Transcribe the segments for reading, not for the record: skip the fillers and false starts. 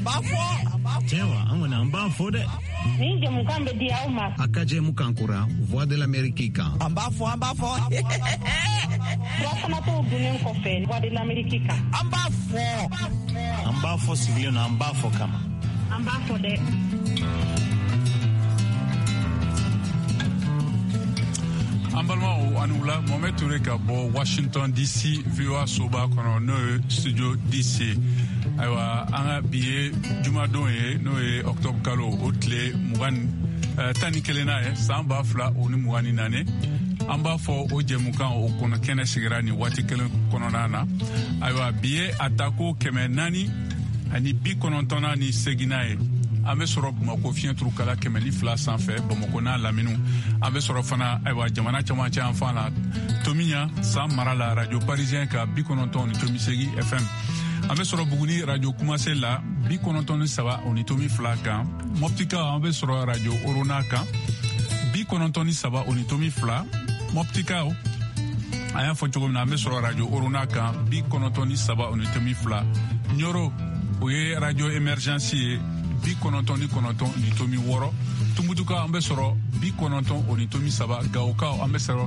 Tiens, on a un bas fode. Ninja mukambe diauma. Akaje mukankura, voix de l'Amérique. Un bas fo. Wasana to dunen ko fe, voix de l'Amérique. Un bas fo civilian, un bas fo kama. Un bas fode. An balimaw ani wula Mohamed Touré ka bɔ Washington DC VOA soba kɔnɔ n'o ye studio DC ayiwa an ka bi ye jumadon ye n'o ye octobre kalo o tile 11 ye san 2024 an b'a fɔ o jɛmukan o kɔnɔ kɛnɛ sigira ni waati kelen kɔnɔna na ayiwa bi ye a ta ko 498 ni seginna ye an bɛ sɔrɔ Bamako fiɲɛturu kala 102 sanfɛ Bamako n'a lamini an bɛ sɔrɔ fana ayiwa jamana camancɛ an fan la Tomiɲa San Mara la radio parisien ka 98.8 FM an bɛ sɔrɔ Buguni radio Kumase la 93.2 kan Moptika an bɛ sɔrɔ radio Orona kan 93.2 Moptika a y'a fɔ cogo min na an bɛ sɔrɔ radio Orona kan 93.2 Nyoro o ye radio Emergence ye 99.6 Tumbutuka an bɛ sɔrɔ 93.3 Gawoka an bɛ sɔrɔ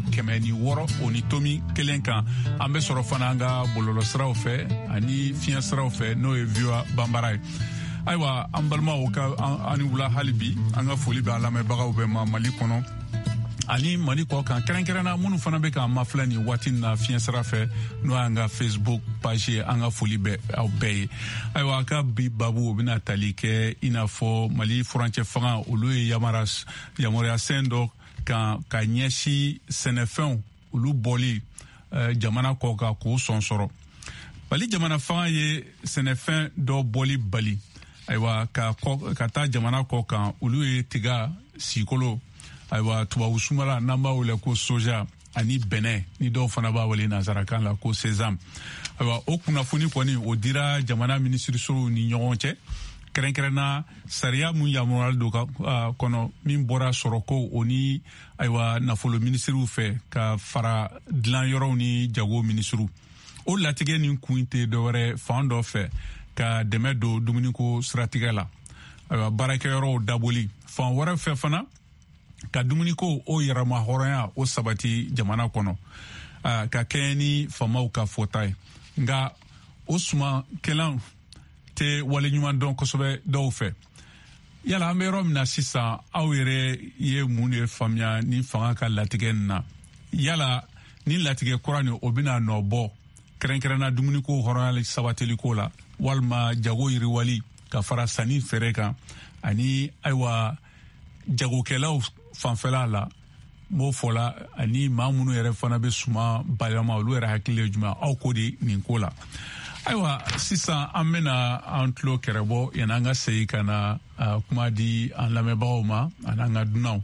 106.1 kan an bɛ sɔrɔ fana an ka bɔlɔlɔsiraw fɛ ani fiɲɛ siraw fɛ n'o ye VOA Bambara ye ayiwa an balimaw ka ani wula hali bi an ka foli bɛ a lamɛnbagaw bɛɛ ma Mali kɔnɔ ani Mali kɔ kan kɛrɛnkɛrɛnna minnu fana bɛ k'an mafilɛ nin waati na fiɲɛ sira fɛ n'o y'an ka Facebook page ye an ka foli bɛ aw bɛɛ ye ayiwa a ka bi babu o bɛna tali kɛ i n'a fɔ Mali furancɛ fanga olu ye yamaruyasɛn dɔ kan ka ɲɛsin sɛnɛfɛnw olu bɔli jamana kɔ kan k'o sɔn sɔrɔ Mali jamana fanga ye sɛnɛfɛn dɔ bɔli bali ayiwa ka taa jamana kɔ kan olu ye tiga sikolo ayiwa tubabu sumala n'an b'a wele ko soja ani bɛnɛ ni dɔw fana b'a wele nanzarakan la ko sésame ayiwa o kunnafoni kɔni o dira jamana minisirisow ni ɲɔgɔn cɛ kɛrɛnkɛrɛnna sariya mun yamaruyalen don kɔnɔ min bɔra sɔrɔko o ni ayiwa nafolo minisiriw fɛ ka fara dilanyɔrɔw ni jago minisiriw o latigɛ nin kun tɛ dɔwɛrɛ fan dɔ fɛ ka dɛmɛ don dumuniko siratigɛ la ayiwa baarakɛyɔrɔw daboli fan wɛrɛ fɛ fana ka dumuniko o yɛrɛma hɔrɔnya o sabati jamana kɔnɔ ka kɛɲɛ ni famaw ka fɔta ye nka o suma kɛlan tɛ waleɲuman dɔn kosɛbɛ dɔw fɛ yala an bɛ yɔrɔ min na sisan aw yɛrɛ ye mun de faamuya ni fanga ka latigɛ nin na yala ni latigɛ kura nin o bɛna nɔ bɔ kɛrɛnkɛrɛnna dumuniko hɔrɔnya sabatiliko la walima jago yiriwali ka fara sanni fɛrɛ kan ani ayiwa jagokɛlaw fanfɛla la m'o fɔla ani maa minnu yɛrɛ fana bɛ suma bayɛlɛma olu yɛrɛ hakili ye jumɛn aw ko de nin ko la ayiwa sisan an bɛna an tulo kɛrɛbɔ yanni an ka segin ka na kuma di an lamɛnbagaw ma ani an ka dunanw.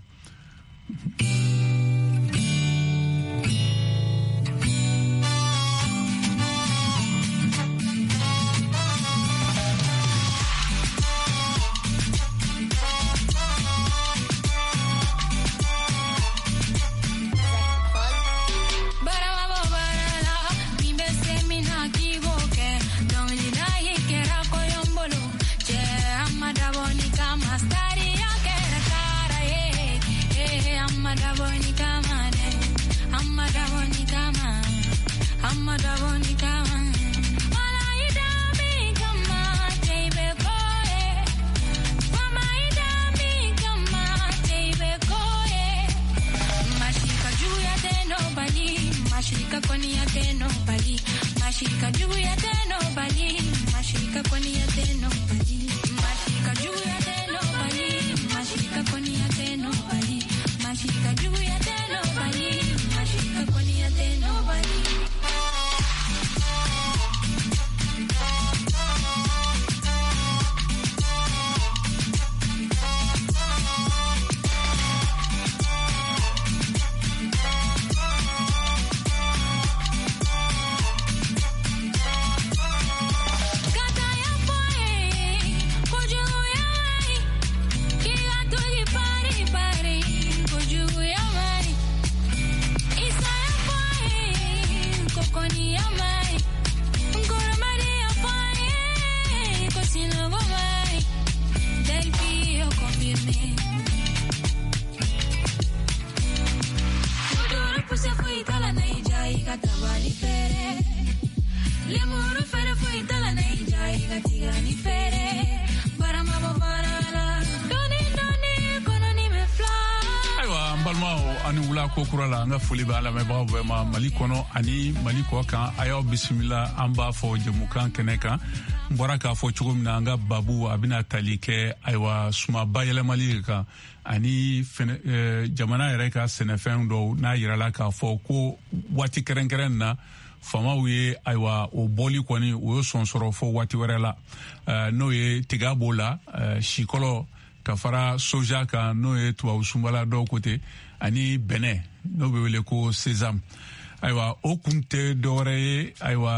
ani wula ko kura la nga foli ba la me ba ma Mali kono ani Mali ko kan ayo bismillah an b'a fɔ jɛmukan kɛnɛ kan n bɔra k'a fɔ cogo min na an ka babu a bɛna tali kɛ ayiwa suma bayɛlɛmali kan ani jamana yɛrɛ ka sɛnɛfɛn dɔw n'a yirala k'a fɔ ko waati kɛrɛnkɛrɛn na famaw ye ayiwa o bɔli kɔni o ye sɔn sɔrɔ fɔ waati wɛrɛ la n'o ye tiga b'o la sikɔlɔ ka fara soja kan n'o ye tubabu sunbala dɔw kote ani bɛnɛ n'o bɛ wele ko sesame ayiwa o kun tɛ dɔwɛrɛ ye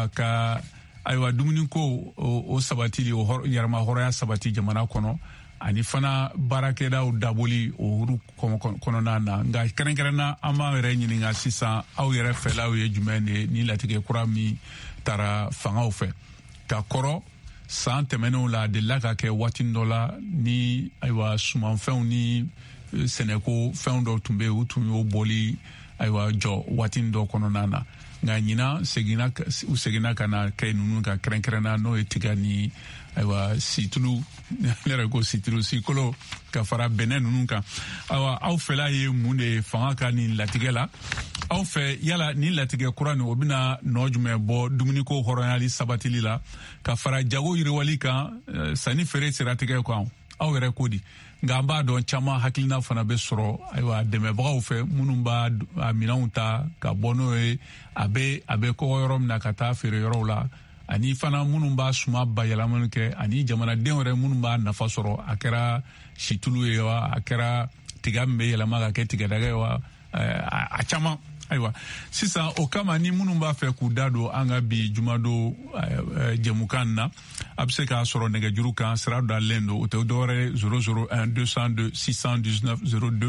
ayiwa dumuni ko o sabati o yɛrɛma hɔrɔnya sabati jamana kɔnɔ ani fana baarakɛdaw daboli o kɔnɔna na nka kɛrɛnkɛrɛnna an b'an yɛrɛ ɲininka sisan aw yɛrɛ fɛlaw ye jumɛn de ni latigɛ kura min taara fangaw fɛ ka kɔrɔ san tɛmɛnenw la a delila ka kɛ waati dɔ la ni ayiwa sumanfɛnw ni sɛnɛko fɛn dɔw tun bɛ yen u tun y'o bɔli ayiwa jɔ waati dɔ kɔnɔna na nka ɲinan u seginna ka na kɛ ninnu ka kɛrɛnkɛrɛnna n'o ye tiga ni ayiwa situlu ne yɛrɛ ko situlu sikolo ka fara bɛnɛ ninnu kan ayiwa aw fɛla ye mun de ye fanga ka nin latigɛ la aw fɛ yala ni latigɛ kura nin o bɛna nɔ jumɛn bɔ dumuniko hɔrɔnyali sabatili la ka fara jago yiriwali kan sanni feere siratigɛ kan aw yɛrɛ ko di nka an b'a dɔn caman hakilina fana bɛ sɔrɔ ayiwa dɛmɛbagaw fɛ minnu b'a minɛnw ta ka bɔ n'o ye a bɛ kɔgɔ yɔrɔ min na ka taa feere yɔrɔw la ani fana minnu b'a suma bayɛlɛmani kɛ ani jamanadenw yɛrɛ minnu b'a nafa sɔrɔ a kɛra situlu ye wa a kɛra tiga min bɛ yɛlɛma ka kɛ tigadɛgɛ ye wa a caman ayiwa sisan o kama ni minnu b'a fɛ k'u da don an ka bi jumado jɛmukan na a bɛ se k'a sɔrɔ nɛgɛjuru kan sira dalen don o tɛ dɔwɛrɛ 001 202 619 02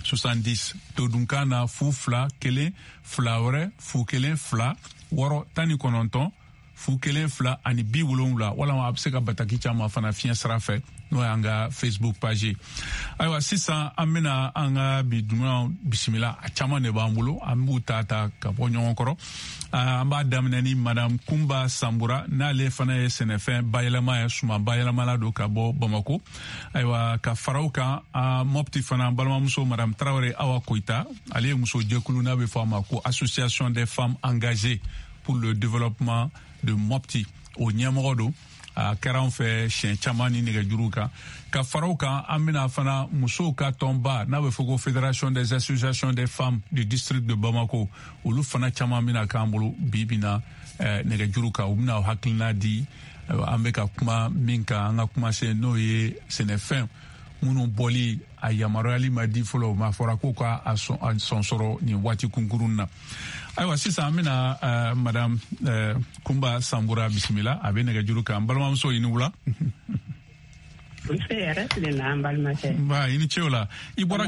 70 todunkan na fu fila kelen fila wɛrɛ fu kelen fila wɔɔrɔ 19 fu kelen fila ani 70 walama a bɛ se ka bataki caman fana fiɲɛ sira fɛ n'o y'an ka Facebook page ayiwa sisan an bɛna an ka bi duman bisimila a caman de b'an bolo an b'u ta ka bɔ ɲɔgɔn kɔrɔ an b'a daminɛ ni madame Kumba Sambura n'ale fana ye sɛnɛfɛn bayɛlɛma ye suman bayɛlɛmala don ka bɔ Bamako ayiwa ka faraw kan Mopti fana balimamuso madame Traoré Awa Koita ale ye muso jɛkulu n'a bɛ fɔ a ma ko Association des femmes engagées pour le développement de Mopti o ɲɛmɔgɔ don a kɛra an fɛ siɲɛ caman ni nɛgɛjuru kan ka faraw kan an bɛna fana musow ka tɔnba n'a bɛ fɔ ko Fédération des associations des femmes du district de Bamako olu fana caman bɛna k'an bolo bi na nɛgɛjuru kan u bɛna hakilina di an bɛ ka kuma min kan an ka kuma se n'o ye sɛnɛfɛn minnu bɔli a yamaruyali ma di fɔlɔ ma fɔra ko ka a sɔn sɔrɔ nin waati kunkurun na ayiwa sisan an bɛna madame Kumba Sambura bisimila a bɛ nɛgɛjuru kan balimamuso i ni wula i ni ce o la i bɔra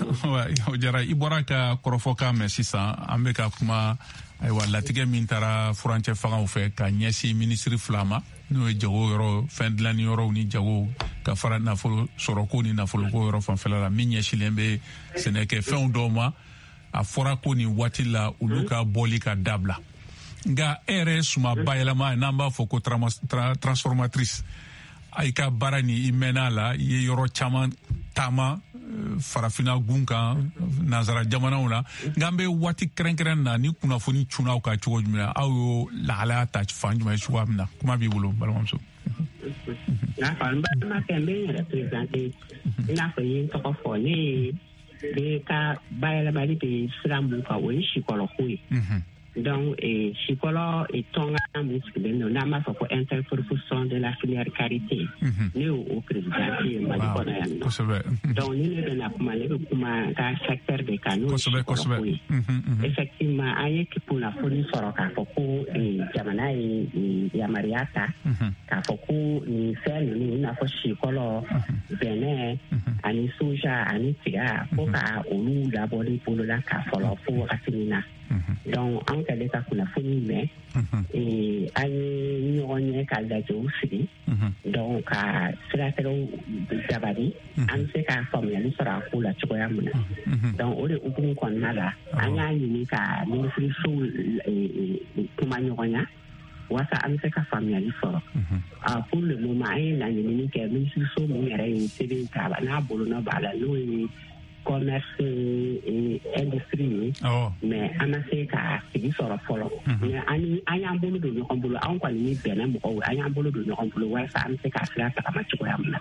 ka kɔrɔfɔkan mɛn sisan an bɛ ka kuma ayiwa latigɛ min taara furancɛ fangaw fɛ ka ɲɛsin minisiri fila ma n'o ye jago yɔrɔ fɛn dilanni yɔrɔw ni jago ka fara nafolo sɔrɔko ni nafoloko yɔrɔ fanfɛla la min ɲɛsilen bɛ sɛnɛkɛfɛnw dɔw ma a fɔra ko nin waati la olu ka bɔli ka dabila nka e yɛrɛ suma bayɛlɛma n'an b'a fɔ ko transformatrice i ka baara ni i mɛnna la i ye yɔrɔ caman taama farafina gun kan nanzara jamanaw la nka an bɛ waati kɛrɛnkɛrɛn na ni kunnafoni cunaw ka cogo jumɛn na aw y'o lahalaya ta fan jumɛn cogoya min na kuma b'i bolo balimamuso. n'a fɔ n balimakɛ n bɛ n yɛrɛ présenté i n'a fɔ i ye n tɔgɔ fɔ ne bɛ ka bayɛlɛmali bɛ sira mun kan o ye sikɔlɔko ye. Donc, Chikolo est ton muscle, nous n'avons pas fait interprofession de la filière carité. Nous, au président, donc, nous avons un secteur de canaux. Effectivement, il pour la folie sur Kafoko et Jamana et Yamariata, Kafoko, ni Fel, ni Nafo Chikolo, Benin, Ani Soja, Ani Tiga, Poka, Olu, Labori, Polola, Kafolo, Rafinina. donc an kɛlen ka kunnafoni mɛn an ye ɲɔgɔn ye ka lajɛw sigi donc ka siratigɛw dabari an bɛ se ka faamuyali sɔrɔ a ko la cogoya min na donc o de hukumu kɔnɔna la an y'a ɲini ka minisirisow kuma ɲɔgɔnya wasa an bɛ se ka faamuyali sɔrɔ pour le moment an ye laɲini kɛ minisiriso min yɛrɛ ye sɛbɛn k'a la n'a bolonɔ b'a la n'o ye commerce et industrie mais an ma se ka sigi sɔrɔ fɔlɔ mais an y'an bolo don ɲɔgɔn bolo an kɔni ni bɛnna mɔgɔw an y'an bolo don ɲɔgɔn bolo walasa an bɛ se ka sira tagama cogoya min na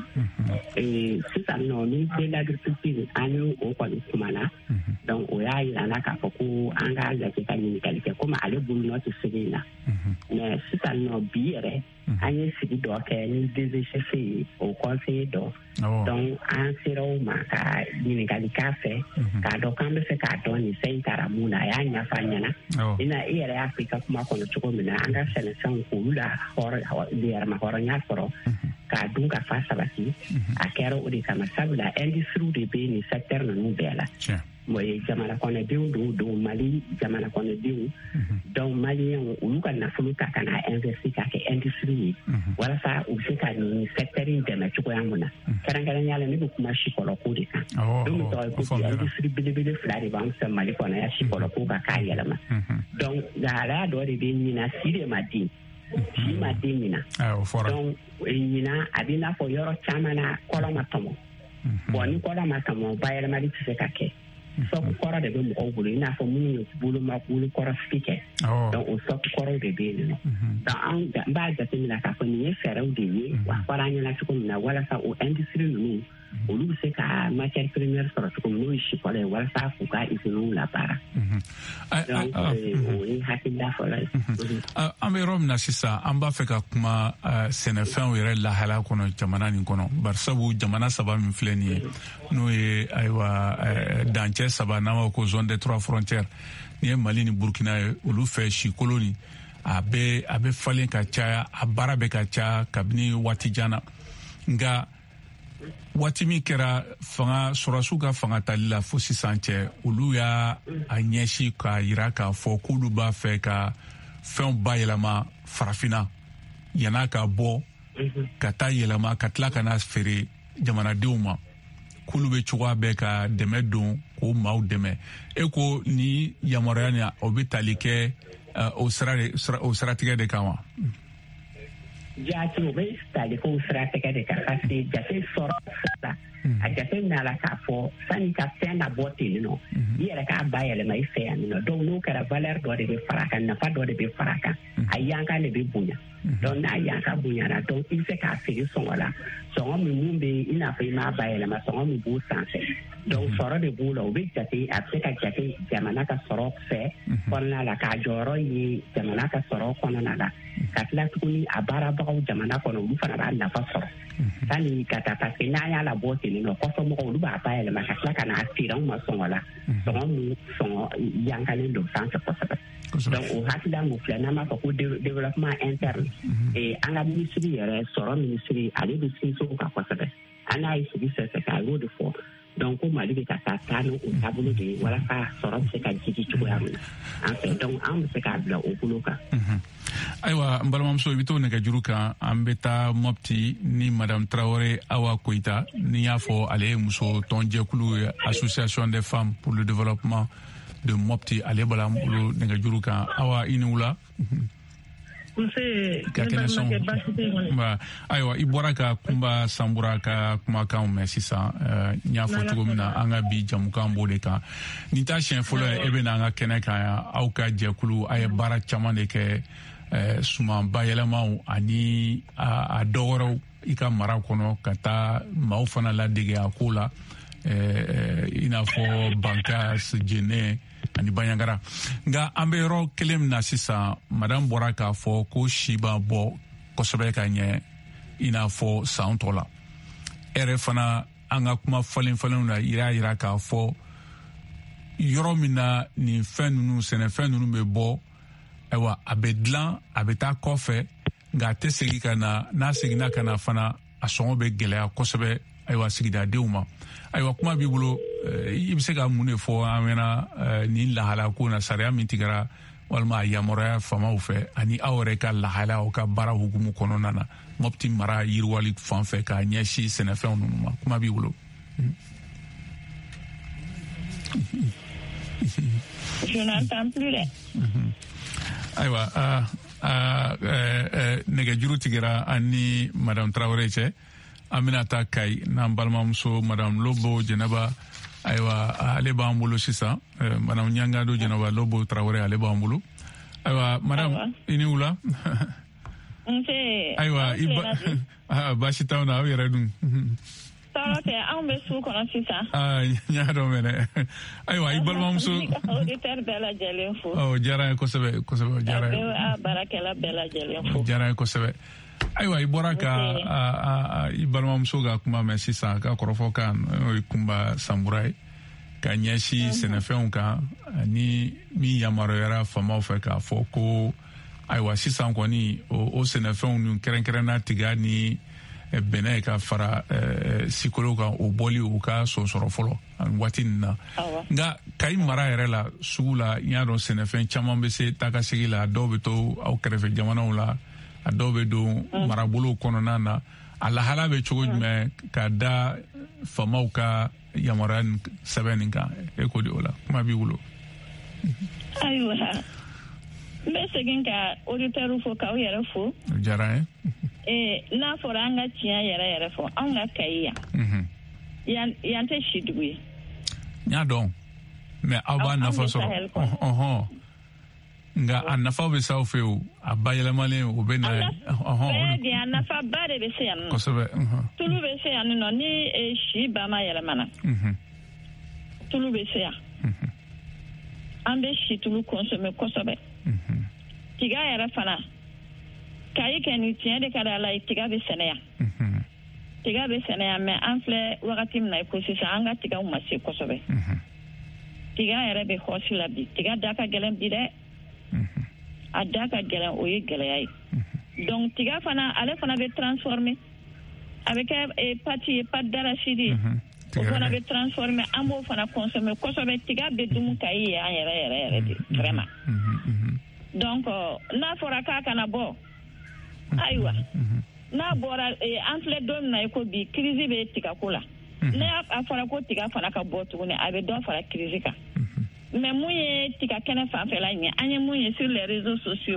sisan nɔ ni de l'agriculture an y'o kɔni kumana donc o y'a yira na k'a fɔ ko an ka lajɛ ka ɲininkali kɛ komi ale bolonɔ tɛ sɛbɛn na mais sisan nɔ bi yɛrɛ an ye sigi dɔ kɛ ni DGCF ye o conseiller dɔ donc an sera o ma ka ɲininkali k'a fɛ k'a dɔn k'an bɛ se k'a dɔn nin fɛn in taara mun na a y'a ɲɛfɔ an ɲɛna i yɛrɛ y'a fɔ i ka kuma kɔnɔ cogo min na an ka sɛnɛfɛnw k'olu la yɛrɛma hɔrɔnya sɔrɔ k'a dun ka fa sabati a kɛra o de kama sabula industrie de bɛ nin secteur ninnu bɛɛ la jamana kɔnɔdenw don Mali jamana kɔnɔdenw donc maliyɛnw olu ka nafolo ta ka na investi ka kɛ industrie ye walasa u bɛ se ka nin secteur in dɛmɛ cogoya min na kɛrɛnkɛrɛnnenya la ne bɛ kuma sikɔlɔko de kan donc tɔgɔ ye ko industrie belebele fila de b'an fɛ Mali kɔnɔ yan sikɔlɔko ka k'a yɛlɛma donc lahalaya dɔ de bɛ ɲina si de ma den si ma den ɲina donc ɲina a b'i n'a fɔ yɔrɔ caman na kɔlɔn ma tɔmɔ bon ni kɔlɔn ma tɔmɔ bayɛlɛmali tɛ se ka kɛ sɔku kɔrɔ de bɛ mɔgɔw bolo i n'a fɔ minnu ye bolo kɔrɔ sigi kɛ donc o sɔku kɔrɔw de bɛ yen nɔ donc an b'a jateminɛ k'a fɔ nin ye fɛɛrɛw de ye wa fɔra an ɲɛna cogo min na walasa o industrie ninnu olu bɛ se ka matière première sɔrɔ cogo min n'o ye sikɔlɔ ye walasa k'u ka usines labaara donc o ye hakilila fɔlɔ ye. An bɛ yɔrɔ min na sisan an b'a fɛ ka kuma sɛnɛfɛnw yɛrɛ lahala kɔnɔ jamana nin kɔnɔ barisabu jamana saba min filɛ nin ye n'o ye ayiwa dancɛ saba n'an b'a fɔ ko zone des trois frontières ni ye Mali ni Burkina ye olu fɛ sikolo nin a bɛ falen ka caya a baara bɛ ka caya kabini waati jan na nka waati min kɛra sɔrɔdasiw ka fanga tali la fo sisan cɛ olu y'a ɲɛsin k'a jira k'a fɔ k'olu b'a fɛ ka fɛnw bayɛlɛma farafinna yan'a ka bɔ ka taa yɛlɛma ka tila ka na feere jamanadenw ma k'olu bɛ cogoya bɛɛ ka dɛmɛ don k'o maaw dɛmɛ e ko ni yamaruya nin o bɛ tali kɛ o siratigɛ de kan wa. Jaati o bɛ tali k'o siratigɛ de kan parce que jate sɔrɔ la a jate minɛ la k'a fɔ sani ka fɛn labɔ ten nɔ i yɛrɛ k'a bayɛlɛma i fɛ yan nɔ donc n'o kɛra valeur dɔ de bɛ fara kan nafa dɔ de bɛ fara kan a yankan de bɛ bonya donc n'a yankan bonyana donc i bɛ se k'a feere sɔngɔ la sɔngɔ min mun bɛ i n'a fɔ i m'a bayɛlɛma sɔngɔ min b'o sanfɛ donc sɔrɔ de b'o la o bɛ jate a bɛ se ka jate jamana ka sɔrɔ fɛ kɔnɔna la k'a jɔyɔrɔ ye jamana ka sɔrɔ kɔnɔna la ka tila tuguni a baarabagaw jamana kɔnɔ olu fana b'a nafa sɔrɔ sani ka taa parce que n'an y'a labɔ ten nɔ kɔfɛ mɔgɔw olu b'a bayɛlɛma ka tila ka n'a feere anw ma sɔngɔ la sɔngɔ min sɔngɔ yankalen don sanfɛ kosɛbɛ donc o hakilila mun filɛ n'an b'a fɔ ko développement interne an ka minisiri yɛrɛ sɔrɔ minisiri ale bɛ sinsin o kan kosɛbɛ an n'a ye sigi fɛn fɛn kɛ a y'o de fɔ donc ko Mali bɛ ka taa n'o taabolo de ye walasa sɔrɔ bɛ se ka jigi cogoya min na an fɛ donc an bɛ se k'a bila o bolo kan. Ayiwa n balimamuso i bɛ to nɛgɛjuru kan an bɛ taa Mopti ni Madame Traoré Awa Koyita ni y'a fɔ ale ye muso tɔnjɛkulu ye Association des femmes pour le développement de Mopti ale bala an bolo nɛgɛjuru kan Awa i ni wula. Ayiwa i bɔra ka Kunba Sanbura ka kumakanw mɛn sisan n y'a fɔ cogo min na an ka bi jamukan b'o de kan nin t'a siɲɛ fɔlɔ ye e bɛ na an ka kɛnɛ kan yan aw ka jɛkulu a ye baara caman de kɛ suman bayɛlɛmaw ani a dɔ wɛrɛw i ka mara kɔnɔ ka taa maaw fana ladege a ko la i n'a fɔ Bankas Jene ani Baɲangara nka an bɛ yɔrɔ kelen min na sisan madame bɔra k'a fɔ ko si b'a bɔ kosɛbɛ ka ɲɛ i n'a fɔ san tɔ la e yɛrɛ fana an ka kuma falen-falenw na yira k'a fɔ yɔrɔ min na nin fɛn ninnu sɛnɛfɛn ninnu bɛ bɔ ayiwa a bɛ dilan a bɛ taa kɔfɛ nka a tɛ segin ka na n'a seginna ka na fana a sɔngɔ bɛ gɛlɛya kosɛbɛ ayiwa sigidadenw ma ayiwa kuma b'i bolo i bɛ se ka mun de fɔ an ɲɛna nin lahala ko na sariya min tigɛra walima yamaruya famaw fɛ ani aw yɛrɛ ka lahala aw ka baara hukumu kɔnɔna na Mopti mara yiriwali fan fɛ ka ɲɛsin sɛnɛfɛnw ninnu ma kuma b'i bolo. Je n'entends plus là. Ayiwa nɛgɛjuru tigɛra ani Madame Traoré cɛ an bɛna taa Kayi n'an balimamuso Madame Lobo Jɛnɛba ayiwa ale b'an bolo sisan Madame Ɲangado Jɛnɛba Lobo Traoré ale b'an bolo ayiwa Madame i ni wula. Ayiwa baasi t'aw na aw yɛrɛ dun. Tɔɔrɔ tɛ anw bɛ su kɔnɔ sisan. N y'a dɔn mɛnɛ ayiwa i balimamuso. Auditeur bɛɛ lajɛlen fo. Diyara n ye kosɛbɛ kosɛbɛ diyara n ye. A baarakɛla bɛɛ lajɛlen fo. Diyara n ye kosɛbɛ. Ayiwa i bɔra ka i balimamuso ka kuma mɛn sisan ka kɔrɔfɔ kan n'o ye Kunba Sanbura ye ka ɲɛsin sɛnɛfɛnw kan ani min yamaruyara famaw fɛ k'a fɔ ko ayiwa sisan kɔni o sɛnɛfɛnw ninnu kɛrɛnkɛrɛnna tiga ni bɛnɛ ka fara sikolo kan o bɔli o ka sɔnsɔrɔ fɔlɔ waati nin na nka Kayi mara yɛrɛ la sugu la n y'a dɔn sɛnɛfɛn caman bɛ se taakasegi la a dɔw bɛ to aw kɛrɛfɛ jamanaw la a dɔw bɛ don marabolow kɔnɔna na a lahala bɛ cogo jumɛn ka da famaw ka yamaruya sɛbɛn nin kan e ko de o la kuma b'i bolo. Ayiwa n bɛ segin ka auditeur fo k'aw yɛrɛ fo. O diyara n ye. N'a fɔra an ka tiɲɛ yɛrɛ fɔ anw ka Kayi yan tɛ si dugu ye. N y'a dɔn mais aw b'a nafa sɔrɔ nka a nafa bɛ s'aw fɛ o a bayɛlɛmalen o bɛ na a nafa ba de bɛ se yan nɔ kosɛbɛ tulu bɛ se yan nɔ ni si ba ma yɛlɛmana tulu bɛ se yan an bɛ si tulu consommer kosɛbɛ tiga yɛrɛ fana Kayi kɛ ni tiɲɛ de ka di Ala ye tiga bɛ sɛnɛ yan tiga bɛ sɛnɛ yan mais an filɛ wagati min na i ko sisan an ka tigaw ma se kosɛbɛ tiga yɛrɛ bɛ hɔsi la bi tiga da ka gɛlɛn bi dɛ a da ka gɛlɛn o ye gɛlɛya ye donc tiga fana ale fana bɛ transformer a bɛ kɛ pâte ye pâte d'arachide o fana bɛ transformer an b'o fana consommer kosɛbɛ tiga bɛ dun Kayi ye an yɛrɛ de vraiment donc n'a fɔra k'a kana bɔ ayiwa n'a bɔra an filɛ don min na i ko bi crise bɛ tigako la n'a fɔra ko tiga fana ka bɔ tuguni a bɛ dɔ fara crise kan mais mun ye tiga kɛnɛ fanfɛla ɲɛ an ye mun ye sur les réseaux sociaux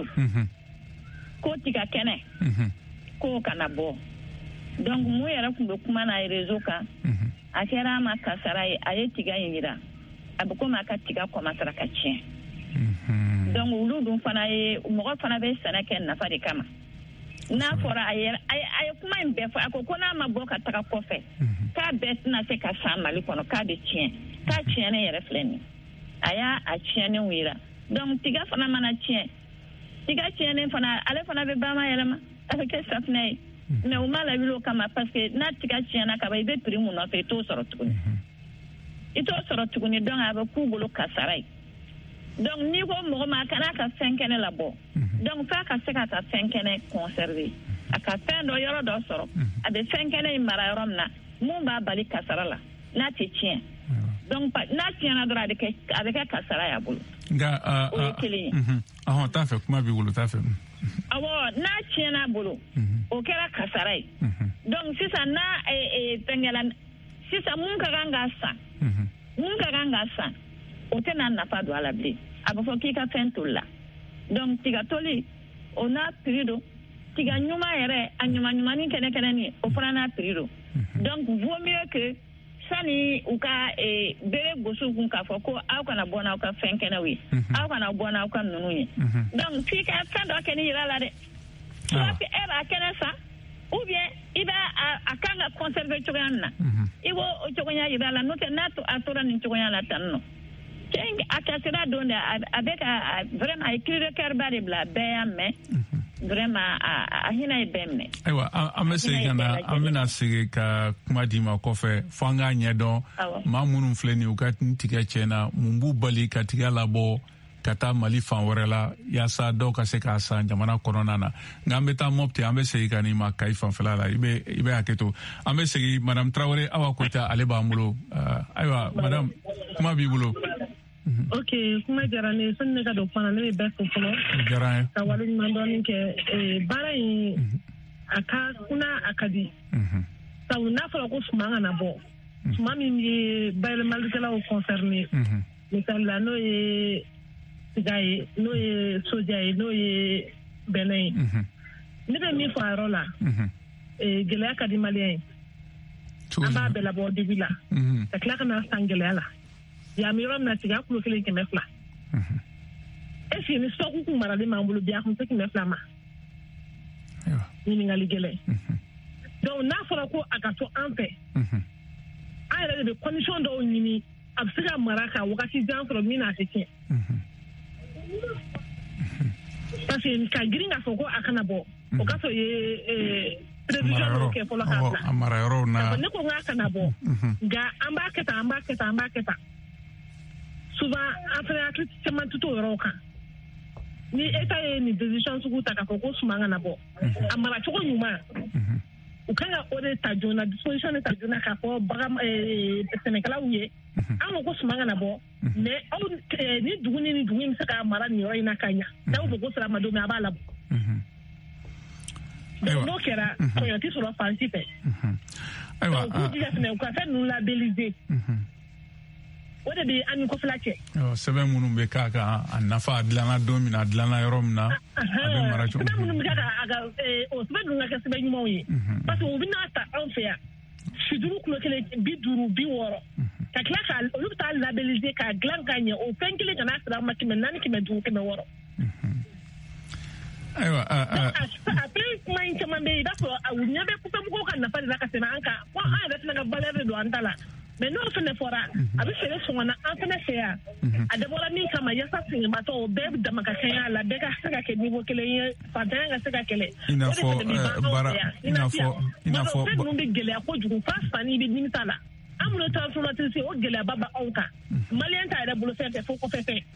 ko tiga kɛnɛ k'o kana bɔ donc mun yɛrɛ tun bɛ kuma na réseau kan a kɛra a ma kasara ye a ye tiga in jira a bɛ komi a ka tiga commencera ka tiɲɛ donc olu dun fana ye mɔgɔ fana bɛ sɛnɛ kɛ nafa de kama n'a fɔra a ye kuma in bɛɛ fɔ a ko n'a ma bɔ ka taga kɔfɛ k'a bɛɛ tɛna se ka san Mali kɔnɔ k'a bɛ tiɲɛ k'a tiɲɛnen yɛrɛ filɛ nin a y'a tiɲɛnen jira donc tiga fana mana tiɲɛ tiga tiɲɛnen fana ale fana bɛ ba ma yɛlɛma a bɛ kɛ safunɛ ye mais u ma lawuli o kama parce que n'a tiga tiɲɛna ka ban i bɛ prix mun nɔfɛ i t'o sɔrɔ tuguni donc a bɛ k'u bolo kasara ye donc n'i ko mɔgɔ ma a kana ka fɛn kɛnɛ labɔ donc f'a ka se ka ta fɛn kɛnɛ conserver a ka fɛn dɔ yɔrɔ dɔ sɔrɔ a bɛ fɛn kɛnɛ in mara yɔrɔ min na mun b'a bali kasara la n'a tɛ tiɲɛ donc n'a tiɲɛna dɔrɔn a bɛ kɛ kasara y'a bolo nka o ye kelen ye t'a fɛ kuma b'i bolo t'a fɛ awɔ n'a tiɲɛna a bolo o kɛra kasara ye donc sisan n'a fɛngɛla sisan mun ka kan k'a san o tɛna nafa don a la bilen a bɛ fɔ k'i ka fɛn toli la donc tiga toli o n'a prix don tiga ɲuman yɛrɛ a ɲuman kɛnɛ o fana n'a prix don donc vaut mieux que sani u ka bere gosi kun k'a fɔ ko aw kana bɔ n'aw ka fɛn kɛnɛw ye aw kana bɔ n'aw ka ninnu ye donc f'i ka fɛn dɔ kɛ ni yira la dɛ soit e b'a kɛnɛ san ou bien i b'a a kan ka conserver cogoya min na i b'o cogoya yira la n'o tɛ n'a a tora nin cogoya la tan nɔ a kasira don de a bɛ ka vraiment a ye cri de cœur ba de bila bɛɛ y'a mɛn vraiment a hinɛ ye bɛɛ minɛ. Ayiwa an bɛ segin ka na an bɛna segin ka kuma d'i ma kɔfɛ fo an k'a ɲɛdɔn maa minnu filɛ nin ye u ka tigɛ tiɲɛna mun b'u bali ka tiga labɔ ka taa Mali fan wɛrɛ la yaasa dɔw ka se k'a san jamana kɔnɔna na nka an bɛ taa Mopti an bɛ segin ka n'i ma Kayi fanfɛla la i bɛ hakɛto an bɛ segin Madame Traoré Awa Koyita ale b'an bolo ayiwa Madame kuma b'i bolo. Ok, kuma diyara ne sani ne ka don fana ne bɛ bɛɛ fo fɔlɔ ka waleɲuman dɔɔni kɛ baara in a ka kuna a ka di sabu n'a fɔra ko suma kana bɔ suma min ye bayɛlɛmalikɛlaw concerné misali la n'o ye tiga ye n'o ye soja ye n'o ye bɛnɛ ye ne bɛ min fɔ a yɔrɔ la gɛlɛya ka di maliyɛn ye an b'a bɛɛ labɔ début la ka tila ka na san gɛlɛya la yaa mi yɔrɔ min na tiga kulo 1,200 est-ce que ni stock kun maralen b'an bolo bi a kun se 200 ma ɲininkali gɛlɛn donc n'a fɔra ko a ka to an fɛ an yɛrɛ de bɛ condition dɔw ɲini a bɛ se ka mara ka wagati jan sɔrɔ min na a tɛ tiɲɛ parce que ka girin k'a fɔ ko a kana bɔ o ka sɔrɔ ye prévision dɔw kɛ fɔlɔ k'a bila ne ko n k'a kana bɔ nka an b'a kɛ tan souvent an fana hakili caman tɛ t'o yɔrɔw kan ni État ye nin décision sugu ta k'a fɔ ko suma kana bɔ a maracogo ɲuman u kan ka o de ta joona disposition de ta joona k'a fɔ sɛnɛkɛlaw ye an ko suma kana bɔ mais aw ni dugu ni dugu bɛ se ka mara nin yɔrɔ in na ka ɲa n'aw fɔ ko sera ma don min a b'a labɔ donc n'o kɛra tɔɲɔ tɛ sɔrɔ fan si fɛ donc k'u jija fɛnɛ u ka fɛn ninnu labelliser o de bɛ an ni kɔfɛla cɛ sɛbɛn minnu bɛ k'a kan a nafa a dilanna don min na a dilanna yɔrɔ min na a bɛ mara cogo sɛbɛn minnu bɛ k'a o sɛbɛn ninnu ka kɛ sɛbɛn ɲumanw ye parce que u bɛ n'a ta anw fɛ yan siduru kulo 1 50 60 ka tila ka olu bɛ taa labelliser k'a dilan ka ɲɛ o fɛn kelen kana sera ma 400 500 560 ayiwa après kuma in caman bɛ yen i b'a sɔrɔ u ɲɛ bɛ kufɛmɔgɔw ka nafa de la ka tɛmɛ an kan ko an yɛrɛ fana ka valeur de don an ta la mais n'o fana fɔra a bɛ feere sɔngɔ na an fana fɛ yan a dabɔra min kama yaasa sɛgɛnbaatɔw bɛɛ dama ka kɛɲɛ a la bɛɛ ka se ka kɛ niveau kelen ye fantanya ka se ka kɛlɛ i n'a fɔ fɛn ninnu bɛ gɛlɛya kojugu f'a sanni i bɛ nimisa la an minnu transformatrice o gɛlɛyaba bɛ anw kan maliyɛn t'a yɛrɛ bolo fɛn fɛ fo kɔfɛ fɛn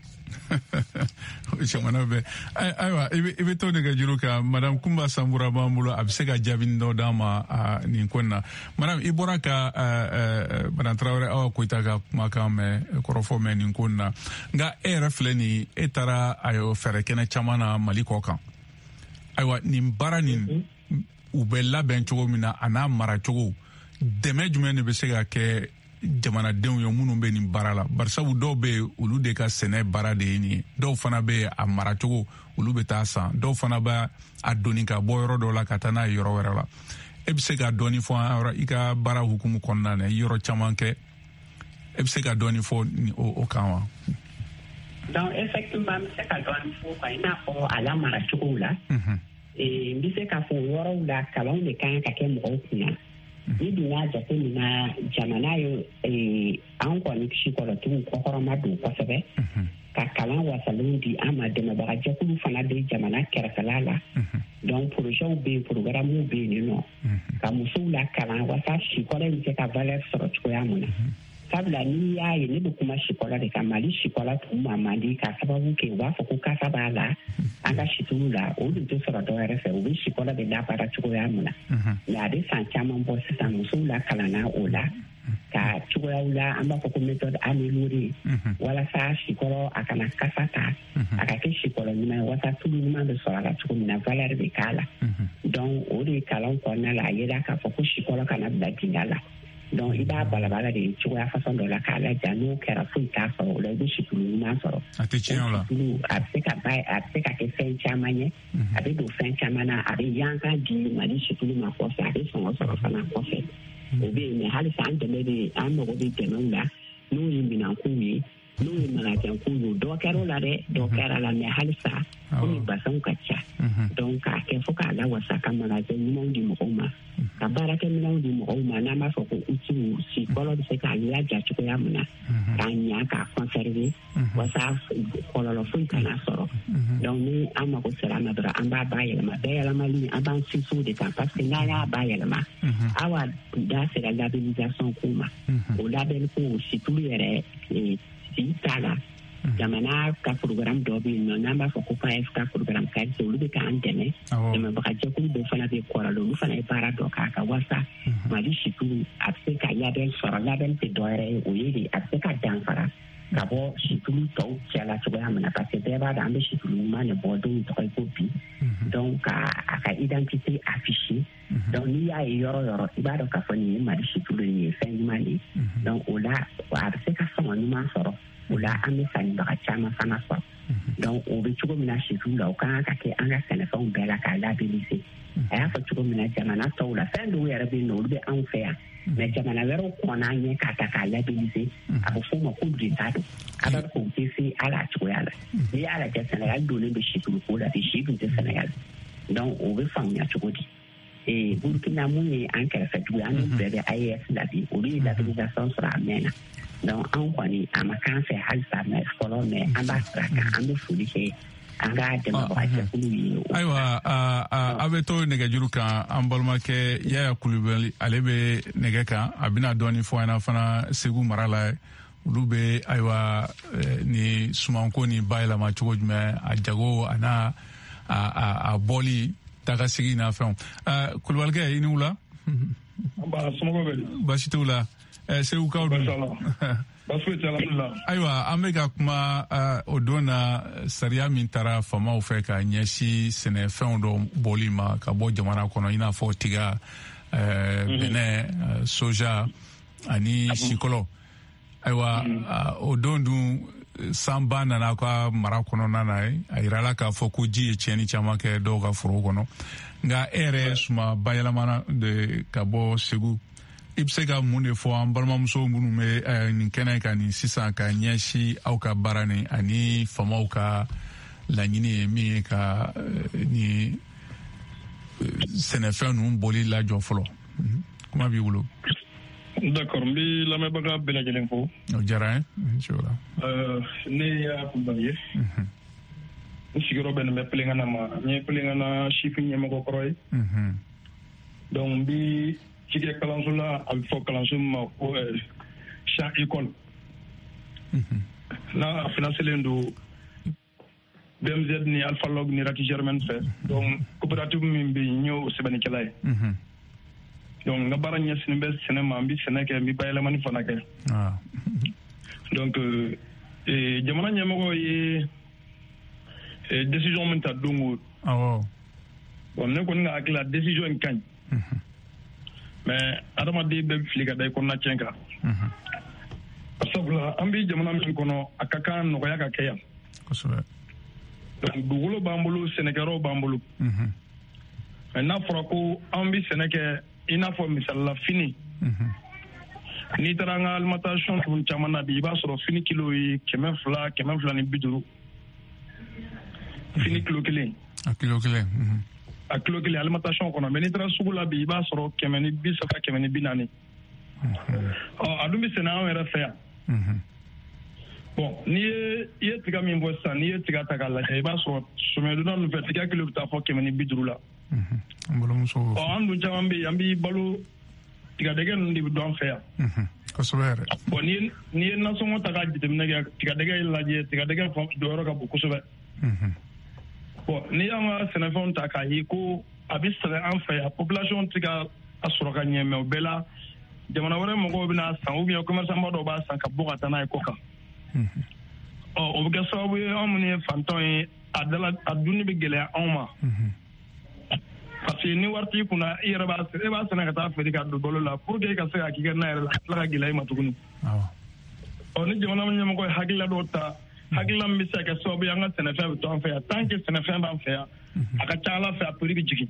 jamana bɛɛ ayiwa i bɛ to nɛgɛ juru kan Madame Kumba Sambura b'an bolo a bɛ se ka jaabi dɔ d'an ma nin ko in na Madame i bɔra ka Madame Traoré Awa Koyita ka kumakan mɛn kɔrɔfɔ mɛn nin ko in na nka e yɛrɛ filɛ nin e taara fɛɛrɛ kɛnɛ caman na Mali kɔ kan ayiwa nin baara nin u bɛ labɛn cogo min na a n'a mara cogo dɛmɛ jumɛn de bɛ se ka kɛ jamanadenw ye minnu bɛ nin baara la barisabu dɔw bɛ yen olu de ka sɛnɛ baara de ye nin ye dɔw fana bɛ a maracogo olu bɛ taa san dɔw fana bɛ a doni ka bɔ yɔrɔ dɔw la ka taa n'a ye yɔrɔ wɛrɛ la e bɛ se ka dɔɔni fɔ an yɔrɔ i ka baara hukumu kɔnɔna na i yɔrɔ caman kɛ e bɛ se ka dɔɔni fɔ o kan wa. donc effectivement n bɛ se ka dɔɔni fɔ quoi i n'a fɔ a la maracogo la n bɛ se k'a fɔ o yɔrɔw la kalanw de kan ka kɛ mɔgɔw kunna. Ni dun y'a jateminɛ jamana ye an kɔni sikɔrɔtigiw kɔkɔrɔma don kosɛbɛ ka kalan wasalenw di an ma dɛmɛbagajɛkulu fana bɛ jamana kɛrɛfɛla la donc projets bɛ yen programmes bɛ yen nɔ ka musow la kalan wasa sikɔrɔ in bɛ se ka valeur sɔrɔ cogoya min na sabula n'i y'a ye ne bɛ kuma sikɔrɔ de kan Mali sikɔrɔ tun man di ka sababu kɛ u b'a fɔ ko kasa b'a la an ka situlu la o dun tɛ sɔrɔ dɔ wɛrɛ fɛ u bɛ sikɔrɔ de labaara cogoya min na mais a bɛ san caman bɔ sisan musow la kalanna o la ka cogoyaw la an b'a fɔ ko méthode améliorée walasa sikɔrɔ a kana kasa ta a ka kɛ sikɔrɔ ɲuman ye walasa tulu ɲuman bɛ sɔrɔ a la cogo min na valeur bɛ k'a la donc o de kalan kɔnɔna la a yera k'a fɔ ko sikɔrɔ kana bila dingɛ la donc i b'a balabala de cogoya façon dɔ la k'a laja n'o kɛra foyi t'a sɔrɔ o la i bɛ situlu ɲuman sɔrɔ a tɛ tiɲɛ o la a bɛ se ka kɛ fɛn caman ye a bɛ don fɛn caman na a bɛ yankan di Mali situlu ma kɔfɛ a bɛ sɔngɔ sɔrɔ fana kɔfɛ o bɛ yen mais halisa an mago bɛ dɛmɛw la n'o ye minɛnkow ye n'o ye magasinkow ye dɔ kɛra o la dɛ dɔ kɛra la mais halisa komi basanw ka ca donc k'a kɛ fo k'a lawasa ka magasin ɲumanw di mɔgɔw ma ka baarakɛminɛnw di mɔgɔw ma n'an b'a fɔ ko outils sikɔrɔ bɛ se k'a laja cogoya min na k'a ɲa k'a conserver wasa kɔlɔlɔ foyi kana sɔrɔ donc ni an mago sera a ma dɔrɔn an b'a bayɛlɛma bayɛlɛmali an b'an sinsin de kan parce que n'an y'a bayɛlɛma awa da sera labellisation ko ma o label ko situlu yɛrɛ si t'a la jamana ka program do bi no namba fo ko ka program ka so lu ka antene me ba ka je ko do fana be ko lu fana e para do ka wasa ma di shitu apse ka ya del sora la del te do re o yiri apse ka dan fara ka bo shitu to chala so ya mana pa se be ba da ambe shitu ma ne bo do to ko pi donc ka identité affichée donc ni ya yoro ibado ka fani ma di shitu ni fe ni mali donc ola apse ka so ni ma soro ola ame sani baka chama fana so donc o be chugo mina shitu la o kan ka ke anga sene fa un bela ka labelise aya fa chugo mina jamana to la fa ndo ya rabi no be an fe ya mais jamana wero ko na nye ka ta labelise abo fo ma ko ditado aba ko tisi ala chugo ya la ni ala ke Senegal do ne be shitu ko la be shitu de Senegal donc o be fa nya chugo di e Burkina muni an ka fa chugo an be AES la bi o bi la labellisation sera amena donc an kwani amakan fe halsa na follow me ambassador ka ambe fulike anga de ma ba ta kulu aywa abeto nega juruka ambalma ke ya kulubali alebe nega ka abina doni fo ana fana segu marala ulube aywa ni sumanko ni baila ma chogojme a jago ana a boli daga sigi na fa kulbalga inula ba sumo be bashitula segu kaudu aywa an bɛ ka kuma o don na sariya min taara famaw fɛ ka ɲɛsi sɛnɛfɛnw dɔ bɔli ma ka bɔ jamana kɔnɔ i n'a fɔ tiga bɛnɛ soja ani sikɔlɔ aywa o don dun sanba nana ka mara kɔnɔna na ye a yirala k'a fɔ ko ji ye tiɲɛni caman kɛ dɔw ka foro kɔnɔ nka e yɛrɛ suma bayɛlɛmana de ka bɔ segu i bɛ se ka mun de fɔ an balimamuso minnu bɛ nin kɛnɛ kan nin sisan ka ɲɛsin aw ka baara nin ani famaw ka laɲini ye min ye ka nin sɛnɛfɛn ninnu bɔli lajɔ fɔlɔ kuma b'i bolo. D'accord, n bɛ lamɛnbaga bɛɛ lajɛlen fo. O diyara n ye. Ne y'a kulubali ye. N sigiyɔrɔ bɛnnen bɛ Pelengana ma. N ye Pelengana sifin ɲɛmɔgɔ kɔrɔ ye. Donc n bɛ cikɛ kalanso la a bɛ fɔ kalanso min ma ko Champ École. N'a financelen don BMZ ni Alpha Log ni Rati Germaine fɛ. Donc coopérative min bɛ yen n y'o sɛbɛnnikɛla ye. Donc n ka baara ɲɛsinnen bɛ sɛnɛ ma n bɛ sɛnɛ kɛ n bɛ bayɛlɛmani fana kɛ. Donc jamana ɲɛmɔgɔ ye décision min ta don o. Bon ne kɔni ka hakili la décision in ka ɲi. Mais adamaden bɛɛ bɛ fili ka da i kɔnɔna tiɲɛ kan. Sabula an bɛ jamana min kɔnɔ a ka kan nɔgɔya ka kɛ yan. Kosɛbɛ. Donc dugukolo b'an bolo sɛnɛkɛyɔrɔ b'an bolo. Mais n'a fɔra ko an bɛ sɛnɛ kɛ i n'a fɔ misalila fini. N'i taara an ka alimentation ninnu caman na bi i b'a sɔrɔ fini kilo ye 200-250. Fini kilo kelen. A kilo kelen. A kilo kelen alimentation kɔnɔ mais n'i taara sugu la bi i b'a sɔrɔ 130-140. A dun bɛ sɛnɛ an yɛrɛ fɛ yan. Bon n'i ye tiga min bɔ sisan n'i ye tiga ta k'a lajɛ i b'a sɔrɔ somiyɛdonda ninnu fɛ tiga kilo bɛ taa fɔ 150 la. An dun caman bɛ yen an b'i balo tigadɛgɛ ninnu de bɛ don an fɛ yan. Kosɛbɛ yɛrɛ. Bon n'i ye nasɔngɔ ta k'a jateminɛ kɛ tigadɛgɛ lajɛ tigadɛgɛ jɔyɔrɔ ka bon kosɛbɛ. Bon n'i y'an ka sɛnɛfɛnw ta k'a ye ko a bɛ sɛnɛ an fɛ yan population tɛ ka a sɔrɔ ka ɲɛ mais o bɛɛ la jamana wɛrɛ mɔgɔw bɛna san ou bien commerçant dɔw b'a san ka bɔ ka taa n'a ye kɔ kan. O bɛ kɛ sababu ye anw minnu ye fantanw ye a dunni bɛ gɛlɛya anw ma. Parce que ni wari t'i kunna i yɛrɛ b'a sɛnɛ ka taa feere ka don balo la pour que i ka se ka k'i ka na yɛrɛ la a tila ka gɛlɛya i ma tuguni. Ni jamana ɲɛmɔgɔ ye hakilila dɔw ta hakilila min bɛ se ka kɛ sababu ye an ka sɛnɛfɛn bɛ to an fɛ yan tant que sɛnɛfɛn b'an fɛ yan a ka ca Ala fɛ a prix bɛ jigin.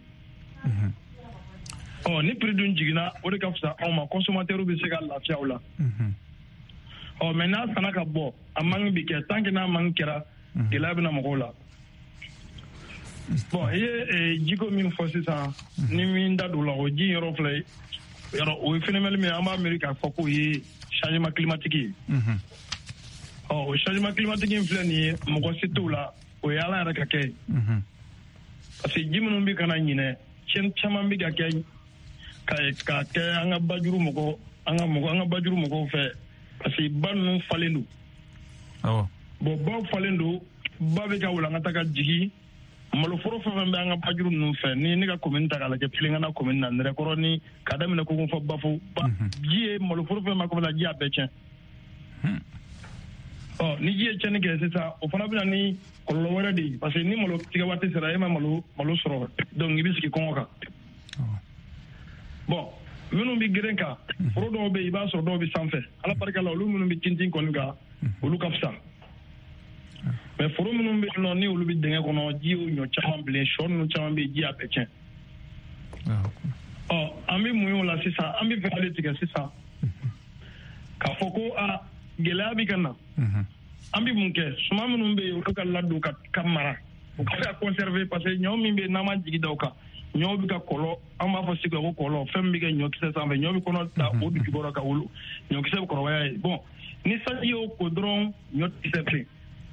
Ni prix dun jiginna o de ka fisa anw ma consommateur bɛ se ka lafiya o la. Mais n'a sanna ka bɔ a manque bɛ kɛ tant que n'a manque kɛra gɛlɛya bɛ na mɔgɔw la. Bon i ye jiko min fɔ sisan ni min da don o la o ji yɔrɔ filɛ yɔrɔ o ye phénomène min an b'a miiri k'a fɔ k'o ye changement climatique ye. O changement climatique in filɛ nin ye mɔgɔ se t'o la o ye Ala yɛrɛ ka kɛ ye. Parce que ji minnu bɛ ka na ɲinɛ tiɲɛni caman bɛ ka kɛ ka kɛ an ka bajuru mɔgɔw fɛ parce que ba ninnu falen don. bon ba falen do ba be ka wala ngata ka jigi malo foro fa be nga bajuru nu fe ni ka commune ta kala ke pilinga na commune na ndere koroni kada mina ko fa ba fu ba jiye malo foro fa ma ko la jiya bechen oh ni jiye chen ke c'est ça o fana bina ni ko lo wara di parce que ni malo tiga wate sera ma malo soro donc ngi biski ko ka bon minnu bi geren ka foro do be iba so do bi sanfɛ ala barika la olu minnu bi tintin kɔni ka olu ka fisa mais foro minnu bi no ni olu bi dengɛ kɔnɔ ji o ɲɔ caman bilen sɔ ninnu caman bi ji a bɛɛ tiɲɛ an bi mun y'o la sisan an bi fɛ ale tigɛ sisan k'a fɔ ko gɛlɛya bi ka na an bi mun kɛ suman minnu bɛ yen olu ka ladon ka mara u ka se ka conserver parce que ɲɔ min bɛ yen n'an ma jigi da o kan ɲɔ bi ka kɔlɔ an b'a fɔ sigi ko kɔlɔ fɛn min bɛ kɛ ɲɔkisɛ sanfɛ ɲɔ bi kɔnɔ ta o dugukɔrɔ ka wolo ɲɔkisɛ bɛ kɔrɔbaya ye bon ni sanji y'o ko dɔrɔn ɲɔkisɛ fɛ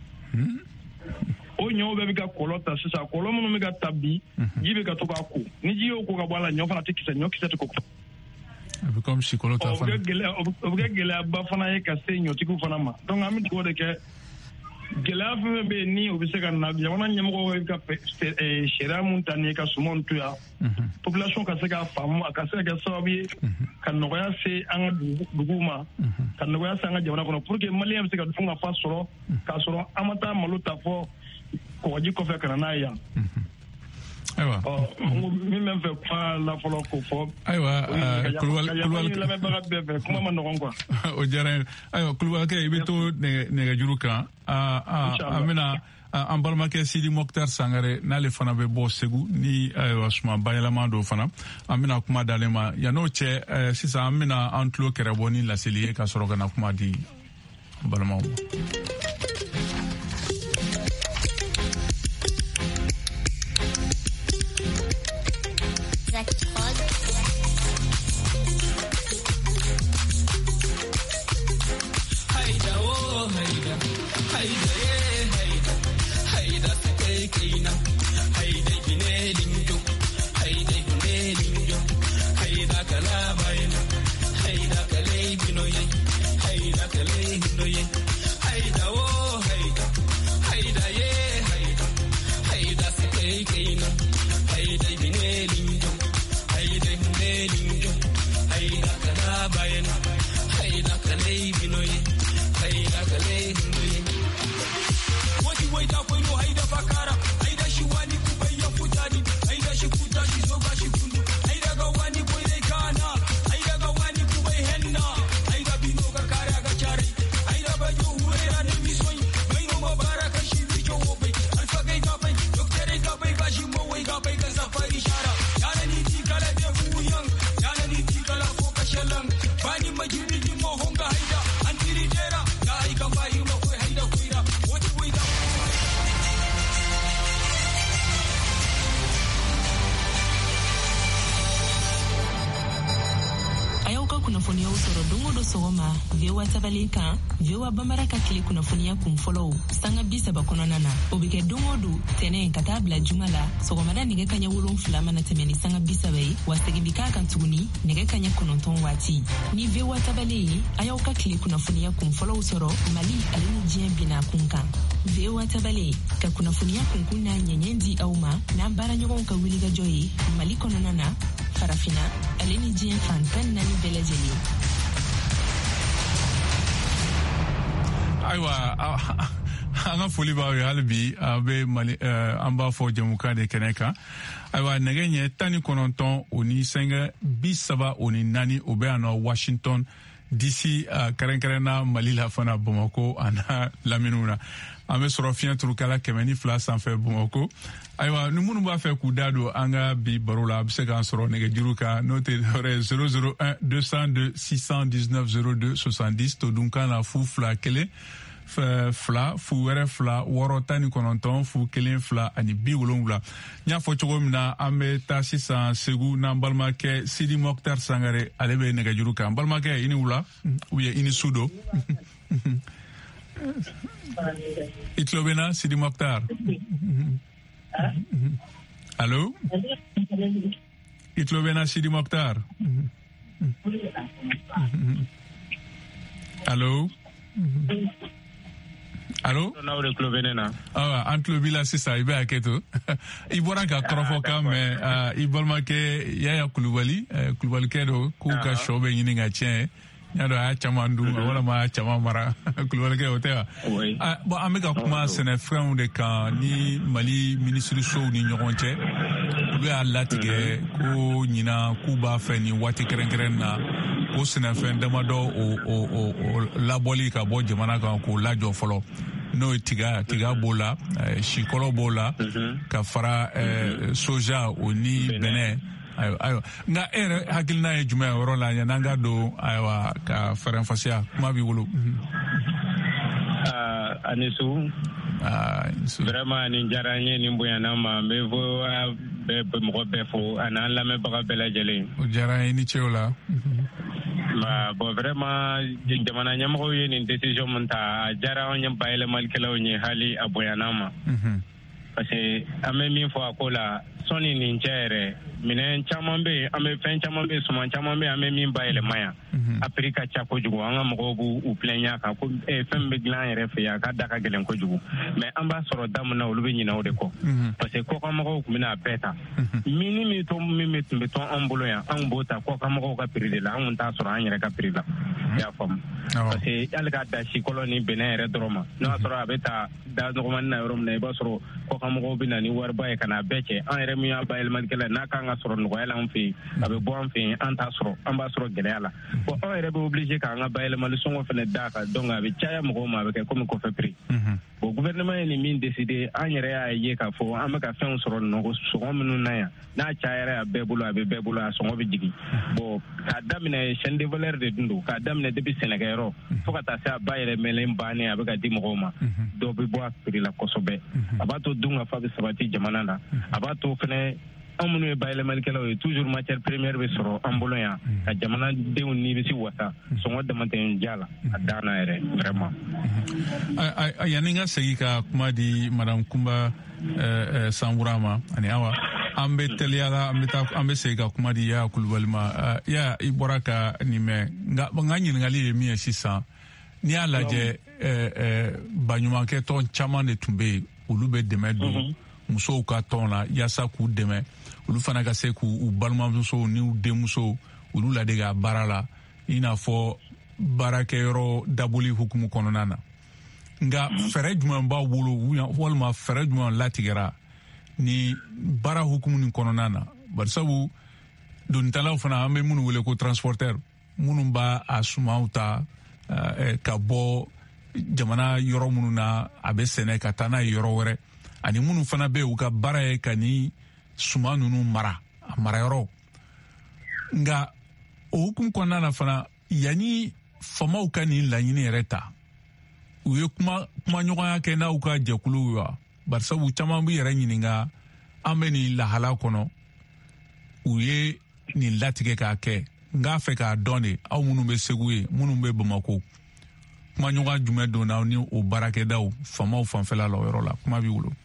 o ɲɔw bɛɛ bɛ ka kɔlɔ ta sisan kɔlɔ minnu bɛ ka ta bi ji bɛ ka to k'a ko ni ji y'o ko ka bɔ a la ɲɔ fana tɛ kisɛ ɲɔkisɛ tɛ ko a bɛ comme si kɔlɔ ta fana o bɛ kɛ gɛlɛyaba fana ye ka se ɲɔtigiw fana ma donc an bɛ dugawu de kɛ gɛlɛya fɛn bɛ yen ni o bɛ se ka na jamana ɲɛmɔgɔ ka sariya mun ta ni ka sumanw to yan population ka se k'a faamu a ka se ka kɛ sababu ye ka nɔgɔya se an ka duguw ma ka nɔgɔya se an ka jamana kɔnɔ pour que maliyɛn bɛ se ka dun ka fa sɔrɔ k'a sɔrɔ an ma taa malo ta fɔ kɔgɔji kɔfɛ ka na n'a ye yan ayiwa min bɛ fɛ kuma la fɔlɔ k'o fɔ ayiwa kulubali lamɛnbaga bɛɛ fɛ kuma ma nɔgɔn quoi o diyara n ye ayiwa kulubalikɛ i bɛ to nɛgɛjuru kan an bɛna an balimakɛ Sidi Mokhtar Sangare n'ale fana bɛ bɔ Segu ni ayiwa suman bayɛlɛma dɔ fana an bɛna kuma d'ale ma yan'o cɛ sisan an bɛna an tulo kɛrɛ bɔ ni laseli ye ka sɔrɔ ka na kuma di balimaw ma. kunnafoniyaw sɔrɔ don o don sɔgɔma VOA tabalen kan VOA Bambara ka tile kunnafoniya kun fɔlɔw sanga 30 kɔnɔna na o bɛ kɛ don o don tɛnɛ ka taa bila juma la sɔgɔmada nɛgɛ kaɲɛ 7 mana tɛmɛ ni sanga 30 ye wa segin bi k'a kan tuguni nɛgɛ kaɲɛ 9 waati ni VOA tabalen ye a y'aw ka tile kunnafoniya kun fɔlɔw sɔrɔ Mali ale ni diɲɛ bina kun kan VOA tabalen ka kunnafoniya kunkun n'a ɲɛɲɛ di aw ma n'an baaraɲɔgɔnw ka wulikajɔ ye Mali kɔnɔna na farafina ale ni diɲɛ fan 14 bɛɛ lajɛlen. Ayiwa an ka foli b'aw ye hali bi a bɛ Mali an b'a fɔ jɛmukan de kɛnɛ kan ayiwa nɛgɛ ɲɛ 19 o ni sɛngɛ 30 o ni 4 o bɛ yan nɔ Washington DC kɛrɛnkɛrɛnna Mali la fana Bamakɔ a n'a laminiw na an bɛ sɔrɔ fiɲɛ turukala 102 sanfɛ Bamakɔ ayiwa ni minnu b'a fɛ k'u da don an ka bi baro la a bɛ se k'an sɔrɔ nɛgɛjuru kan n'o tɛ dɔwɛrɛ 001 202 619 02 70 to dunkan na fu 2 1 fila fu wɛrɛ 2 6 19 fu 1 2 ani 70 n y'a fɔ cogo min na an bɛ taa sisan Segu n'an balimakɛ Sidi Mokhtar Sangare ale bɛ nɛgɛjuru kan balimakɛ i ni wula ou bien i ni su don i tulo bɛ na Sidi Mokhtar allo i tulo bɛ na Sidi Mokhtar allo Allo? An tulo b'i la sisan i bɛ hakɛ to i bɔra ka kɔrɔfɔ kan mɛn i balimakɛ Yaya Kulubali Kulubalikɛ don k'u ka sɔ bɛ ɲini ka tiɲɛ n y'a dɔn a y'a caman dun walama a y'a caman mara Kulubalikɛ o tɛ wa bon an bɛ ka kuma sɛnɛfɛnw de kan ni Mali minisirisow ni ɲɔgɔn cɛ olu y'a latigɛ ko ɲina k'u b'a fɛ ni waati kɛrɛnkɛrɛn na ko sɛnɛfɛn damadɔ o labɔli ka bɔ jamana kan k'o lajɔ fɔlɔ n'o ye tiga b'o la sikɔlɔ b'o la ka fara soja o ni bɛnɛ ayiwa nka e yɛrɛ hakilina ye jumɛn yɔrɔ la yan'an ka don ayiwa ka fɛrɛnfasiya kuma b'i bolo. ani su vraiment nin diyara n ye nin bonyana ma n bɛ fɔ mɔgɔ bɛɛ fo ani an lamɛnbaga bɛɛ lajɛlen. o diyara n ye ni ce o la. bon vraiment jamana ɲɛmɔgɔw ye nin décision mun ta a diyara an ye bayɛlɛmalikɛlaw ye hali a bonyana ma. parce que an bɛ min fɔ a ko la sɔnni nin cɛ yɛrɛ minɛn caman bɛ yen an bɛ fɛn caman bɛ yen suman caman bɛ yen an bɛ min bayɛlɛma yan a prix ka ca kojugu an ka mɔgɔw b'u plaignant kan ko fɛn bɛ dilan an yɛrɛ fɛ yan a ka da ka gɛlɛn kojugu mais an b'a sɔrɔ da min na olu bɛ ɲinɛ o de kɔ parce que kɔkanmɔgɔw tun bɛna a bɛɛ ta min tun bɛ tɔn an bolo yan an b'o ta kɔkanmɔgɔw ka prix de la an tun t'a sɔrɔ an yɛrɛ ka prix la i y'a faamu parce que hali k'a da sikɔlɔ ni bɛnɛ yɛrɛ dɔrɔn ma n'o y'a sɔrɔ a bɛ ta da nɔgɔmani na yɔrɔ min na i b'a sɔrɔ kɔkanmɔgɔw bɛ na ni wariba ye ka n'a bɛɛ cɛ an yɛrɛ min y'a bayɛlɛmalikɛla n'a kan ka sɔrɔ nɔgɔya la an fɛ yen a bɛ bɔ an fɛ yen an t'a sɔrɔ an b'a sɔrɔ gɛlɛya la bon an yɛrɛ bɛ obligé k'an ka bayɛlɛmali sɔngɔ fana d'a kan donc a bɛ caya mɔgɔw ma a bɛ kɛ komi kɔfɛ prix bon gouvernement ye nin min décidé an yɛrɛ y'a ye k'a fɔ an bɛ ka fɛnw sɔrɔ sɔngɔ minnu na yan n'a cayara a bɛɛ bolo a bɛ bɛɛ bolo a sɔngɔ bɛ jigin bon k'a daminɛ chaîne de valeur de dun don k'a daminɛ depuis sɛnɛkɛyɔrɔ fo ka taa se a bayɛlɛmalen bannen a bɛ ka di mɔgɔw ma dɔw bɛ bɔ a prix la kosɛbɛ a b'a to dun ka fa bɛ sabati jamana na a b'a to fɛnɛ an minnu ye bayɛlɛmalikɛlaw ye toujours matière première bɛ sɔrɔ an bolo yan ka jamanadenw nimisi wasa sɔngɔ damatɛmɛ ja la a dan na yɛrɛ vraiment. yanni n ka segin ka kuma di madame Kumba Sanbura ma ani Awa an bɛ teliya la an bɛ segin ka kuma di Yaya Kulubali ma ya i bɔra ka nin mɛn nka n ka ɲininkali ye min ye sisan n'i y'a lajɛ baɲumankɛ tɔn caman de tun bɛ yen olu bɛ dɛmɛ don musow ka tɔn na yaasa k'u dɛmɛ olu fana ka se k'u balimamusow n'u denmusow olu ladege a baara la i n'a fɔ baarakɛyɔrɔ daboli hukumu kɔnɔna na nka fɛɛrɛ jumɛn b'aw bolo walima fɛɛrɛ jumɛn latigɛra ni baara hukumu nin kɔnɔna na barisabu donitalaw fana an bɛ minnu wele ko transporteur minnu b'a a sumaw ta ka bɔ jamana yɔrɔ minnu na a bɛ sɛnɛ ka taa n'a ye yɔrɔ wɛrɛ ani minnu fana bɛ yen u ka baara ye ka ni suma ninnu mara a marayɔrɔ nka o hukumu kɔnɔna na fana yanni famaw ka nin laɲini yɛrɛ ta u ye kuma ɲɔgɔnya kɛ n'aw ka jɛkuluw wa barisabu caman bɛ yɛrɛ ɲininka an bɛ nin lahala kɔnɔ u ye nin latigɛ k'a kɛ n k'a fɛ k'a dɔn de aw minnu bɛ Segu ye minnu bɛ Bamako kuma ɲɔgɔn jumɛn donna aw ni o baarakɛdaw famaw fanfɛla la o yɔrɔ la kuma b'i bolo.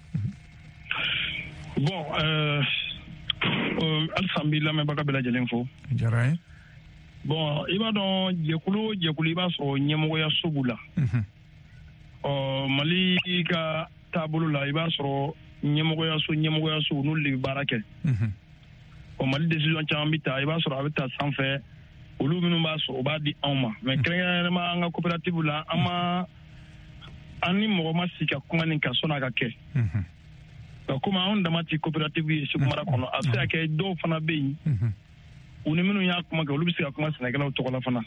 Bon halisa n b'i lamɛnbaga bɛɛ lajɛlen fo. Diyara n ye. Bon i b'a dɔn jɛkulu i b'a sɔrɔ ɲɛmɔgɔyaso b'u la. Mali ka taabolo la i b'a sɔrɔ ɲɛmɔgɔyaso n'olu de bɛ baara kɛ. Mali décision caman bɛ ta i b'a sɔrɔ a bɛ ta sanfɛ olu minnu b'a sɔrɔ u b'a di anw ma mais kɛrɛnkɛrɛnnɛma an ka coopérative la an ni mɔgɔ ma sigi ka kuma nin kan sɔnni a ka kɛ. Komi anw dama ti coopérative ye Segu mara kɔnɔ a bɛ se ka kɛ dɔw fana bɛ yen u ni minnu y'a kuma kɛ olu bɛ se ka kuma sɛnɛkɛlaw tɔgɔ la fana.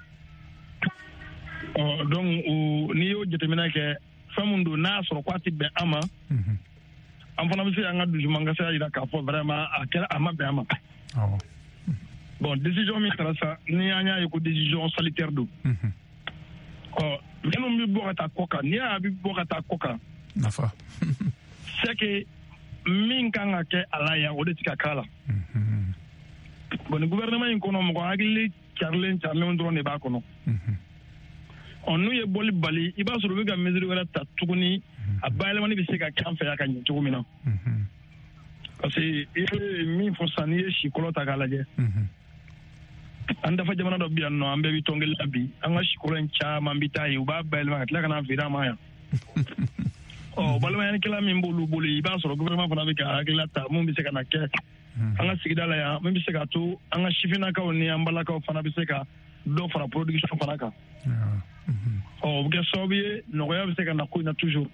Donc n'i y'o jateminɛ kɛ fɛn min don n'a y'a sɔrɔ k'a tɛ bɛn an ma an fana bɛ se an ka dusumankasaya jira k'a fɔ vraiment a ma bɛn an ma. Bon décision min taara sa ni an y'a ye ko décision salutaire don minnu bɛ bɔ ka taa kɔ kan n'i y'a bɛ bɔ ka taa kɔ kan nafa c'est que min kan ka kɛ a la yan o de tɛ ka k'a la. Bon ni gouvernement in kɔnɔ mɔgɔ hakili carilen dɔrɔn de b'a kɔnɔ. N'u ye bɔli bali i b'a sɔrɔ u bɛ ka mesure wɛrɛ ta tuguni a bayɛlɛmani bɛ se ka kɛ an fɛ yan ka ɲɛ cogo min na. Parce que i ye min fɔ sisan n'i ye sikɔlɔ ta k'a lajɛ an dafa jamana dɔ bɛ yan nɔ an bɛɛ bɛ tɔn kelen na bi an ka sikɔlɔ in caman bɛ taa yen u b'a bayɛlɛma ka tila ka na feere an ma yan balimaya kila min b'olu bolo i b'a sɔrɔ gouvernement fana bɛ ka hakilila ta mun bɛ se ka na kɛ an ka sigida la yan min bɛ se ka to an ka sifinnakaw ni an balakaw fana bɛ se ka dɔ fara production fana kan o bɛ kɛ sababu ye nɔgɔya bɛ se ka na ko in na toujours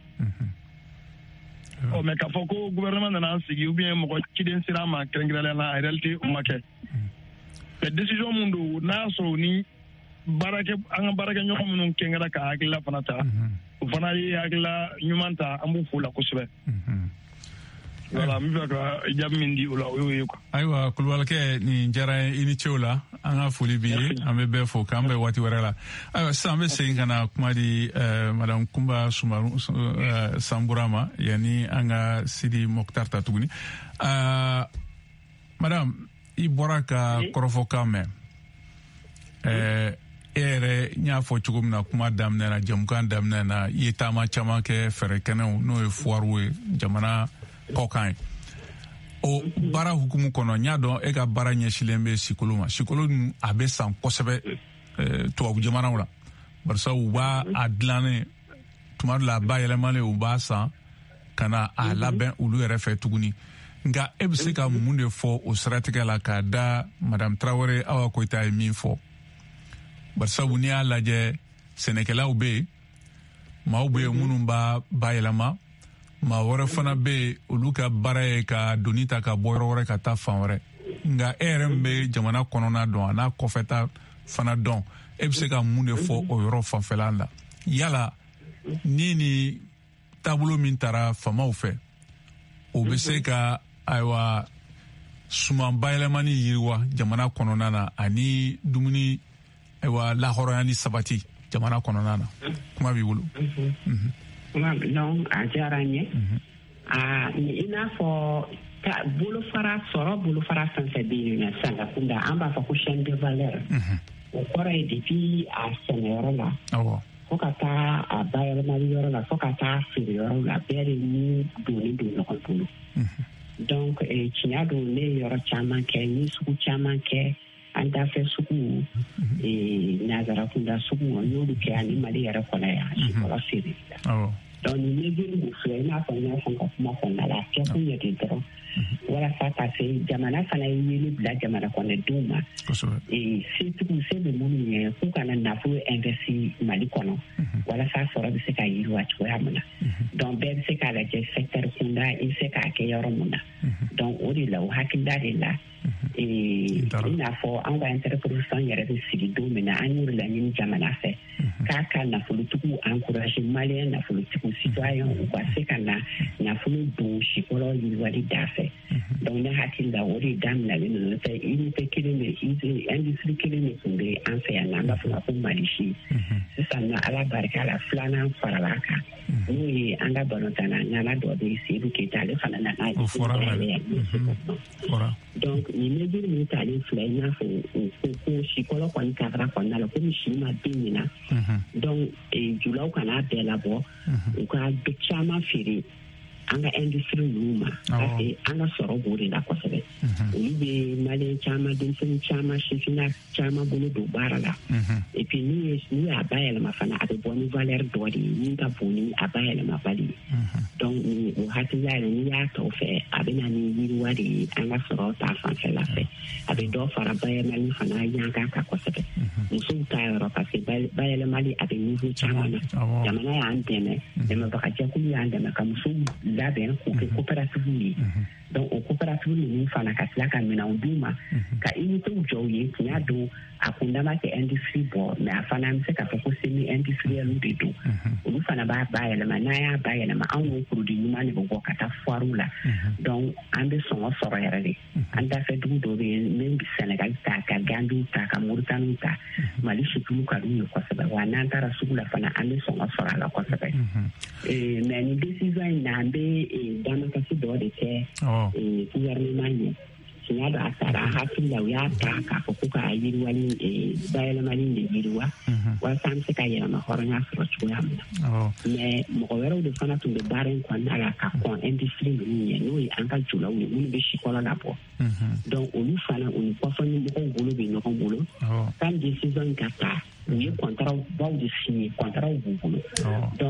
mais k'a fɔ ko gouvernement nana an sigi ou bien mɔgɔ ciden sera an ma kɛrɛnkɛrɛnnenya la en réalité o ma kɛ mais décision mun don n'a y'a sɔrɔ ni an ka baarakɛɲɔgɔn minnu kɛnkɛra ka hakilila fana ta o fana ye hakilila ɲuman ta an b'u fo la kosɛbɛ voilà n bɛ fɛ ka jaabi min di o la o y'o ye quoi. Ayiwa Kulubalikɛ nin diyara i ni cew la an ka foli b'i ye an bɛ bɛɛ fo k'an bɛn waati wɛrɛ la ayiwa sisan an bɛ segin ka na kuma di madame Kumba Sumaru Sanbura ma yanni an ka Sidi Mokhtar ta tuguni madame i bɔra ka kɔrɔfɔkan mɛn e yɛrɛ n y'a fɔ cogo min na kuma daminɛ na jamukan daminɛ na i ye taama caman kɛ fɛɛrɛkɛnɛw n'o ye fuwariw ye jamana kɔkan ye o baara hukumu kɔnɔ n y'a dɔn e ka baara ɲɛsilen bɛ sikolo ma sikolo dun a bɛ san kosɛbɛ tubabu jamanaw la barisa u b'a a dilannen tuma dɔ la a bayɛlɛmalen u b'a san ka na a labɛn olu yɛrɛ fɛ tuguni nka e bɛ se ka mun de fɔ o siratigɛ la k'a da madame Tarawele Awa Koyita ye min fɔ barisa n'i y'a lajɛ sɛnɛkɛlaw bɛ yen maaw bɛ yen minnu b'a bayɛlɛma maa wɛrɛ fana bɛ yen olu ka baara ye ka doni ta ka bɔ yɔrɔ wɛrɛ ka taa fan wɛrɛ nka e yɛrɛ min bɛ jamana kɔnɔna dɔn a n'a kɔfɛta fana dɔn e bɛ se ka mun de fɔ o yɔrɔ fanfɛla la yala ni taabolo min taara famaw fɛ o bɛ se ka ayiwa suman bayɛlɛmani yiriwa jamana kɔnɔna na ani dumuni ayiwa lahɔrɔnya ni sabati jamana kɔnɔna na kuma b'i bolo. Non, a diyara n ye i n'a fɔ bolofara fɛn fɛn bɛ yen nɔ sisan kunda an b'a fɔ ko chaîne de valeur o kɔrɔ ye depuis a sɛnɛyɔrɔ la fo ka taa a bayɛlɛmali yɔrɔ la fo ka taa feere yɔrɔ la bɛɛ de ni donnen don ɲɔgɔn bolo donc tiɲɛ don ne ye yɔrɔ caman kɛ n ye sugu caman kɛ an dafɛ sugu nazara kunda sugu n y'olu kɛ ani Mali yɛrɛ kɔnɔ yan sikɔrɔ feere la donc nin mesure min filɛ i n'a fɔ n y'a fɔ n ka kuma kɔnɔna la a kɛ kun ye de dɔrɔn walasa ka se jamana fana ye wele bila jamana kɔnɔdenw ma setigiw se bɛ minnu ye k'u kana nafolo investi Mali kɔnɔ walasa sɔrɔ bɛ se ka yiriwa cogoya min na donc bɛɛ bɛ se k'a lajɛ secteur kunda i bɛ se k'a kɛ yɔrɔ min na donc o de la o hakilila de la i n'a fɔ an ka interprofession yɛrɛ bɛ sigi don min na an y'o de laɲini jamana fɛ k'a ka nafolotigiw encouragé maliyɛn nafolotigiw citoyen u ka se ka na nafolo don sikɔrɔ yiriwali da fɛ donc ne hakili la o de daminɛlen ninnu fɛ unité kelen de industrie kelen de tun bɛ an fɛ yan n'an b'a fɔ ko Malisi sisan nɔ Ala barika la filanan farala kan n'o ye an ka balontanna ɲana dɔ bɛ yen Seydou Keita ale fana nana ye donc nin mesure min talen filɛ i n'a fɔ ko sikɔrɔ kɔni kadira kɔnɔna la komi si ma den min na donc julaw kana bɛɛ labɔ u ka caman feere an ka industrie ninnu ma parce que an ka sɔrɔ b'o de la kosɛbɛ olu bɛ maliyɛn caman denmisɛnnin caman sifina caman bolo don baara la et puis n'u y'a bayɛlɛma fana a bɛ bɔ ni valeur dɔ de ye min ka bon ni a bayɛlɛma bali ye donc o hakilila yɛrɛ n'i y'a tɔ fɛ a bɛ na ni yiriwa de ye an ka sɔrɔ ta fanfɛla fɛ a bɛ dɔ fara bayɛlɛmali fana yankan kan kosɛbɛ musow ta yɔrɔ parce que bayɛlɛmali a bɛ niveau caman na jamana y'an dɛmɛ dɛmɛbagajɛkulu y'an dɛmɛ ka musow labɛn k'u kɛ coopérative ye donc o coopérative ninnu fana ka tila ka minɛnw d'u ma ka unité jɔ u ye tiɲɛ don a kundama kɛ industrie bɔ mais a fana bɛ se k'a fɔ ko semi industriel de don olu fana b'a bayɛlɛma n'a y'a bayɛlɛma anw y'o produit ɲuman de bɛ bɔ ka taa foire la donc an bɛ sɔngɔ sɔrɔ yɛrɛ de an dafɛ dugu dɔ bɛ yen min bɛ Sénégal ta ka Gambiw ta ka Mauritanie ta Mali situlu ka d'u ye kosɛbɛ wa n'an taara sugu la fana an bɛ sɔngɔ sɔrɔ a la kosɛbɛ mais nin décision in na an bɛ damakasi dɔ de kɛ gouvernement ye tiɲɛ don a taara hakili la u y'a ta k'a fɔ ko ka yiriwali bayɛlɛmali de yiriwa walasa an bɛ se ka yɛlɛma hɔrɔnya sɔrɔ cogoya min na mais mɔgɔ wɛrɛw de fana tun bɛ baara in kɔnɔna la ka kɔn industrie ninnu ye n'o ye an ka julaw ye minnu bɛ sikɔrɔ labɔ donc olu fana u ni kɔfɛmɔgɔw bolo bɛ ɲɔgɔn bolo kan décision ka ta u ye contrat baw de signé contrat b'u bolo donc au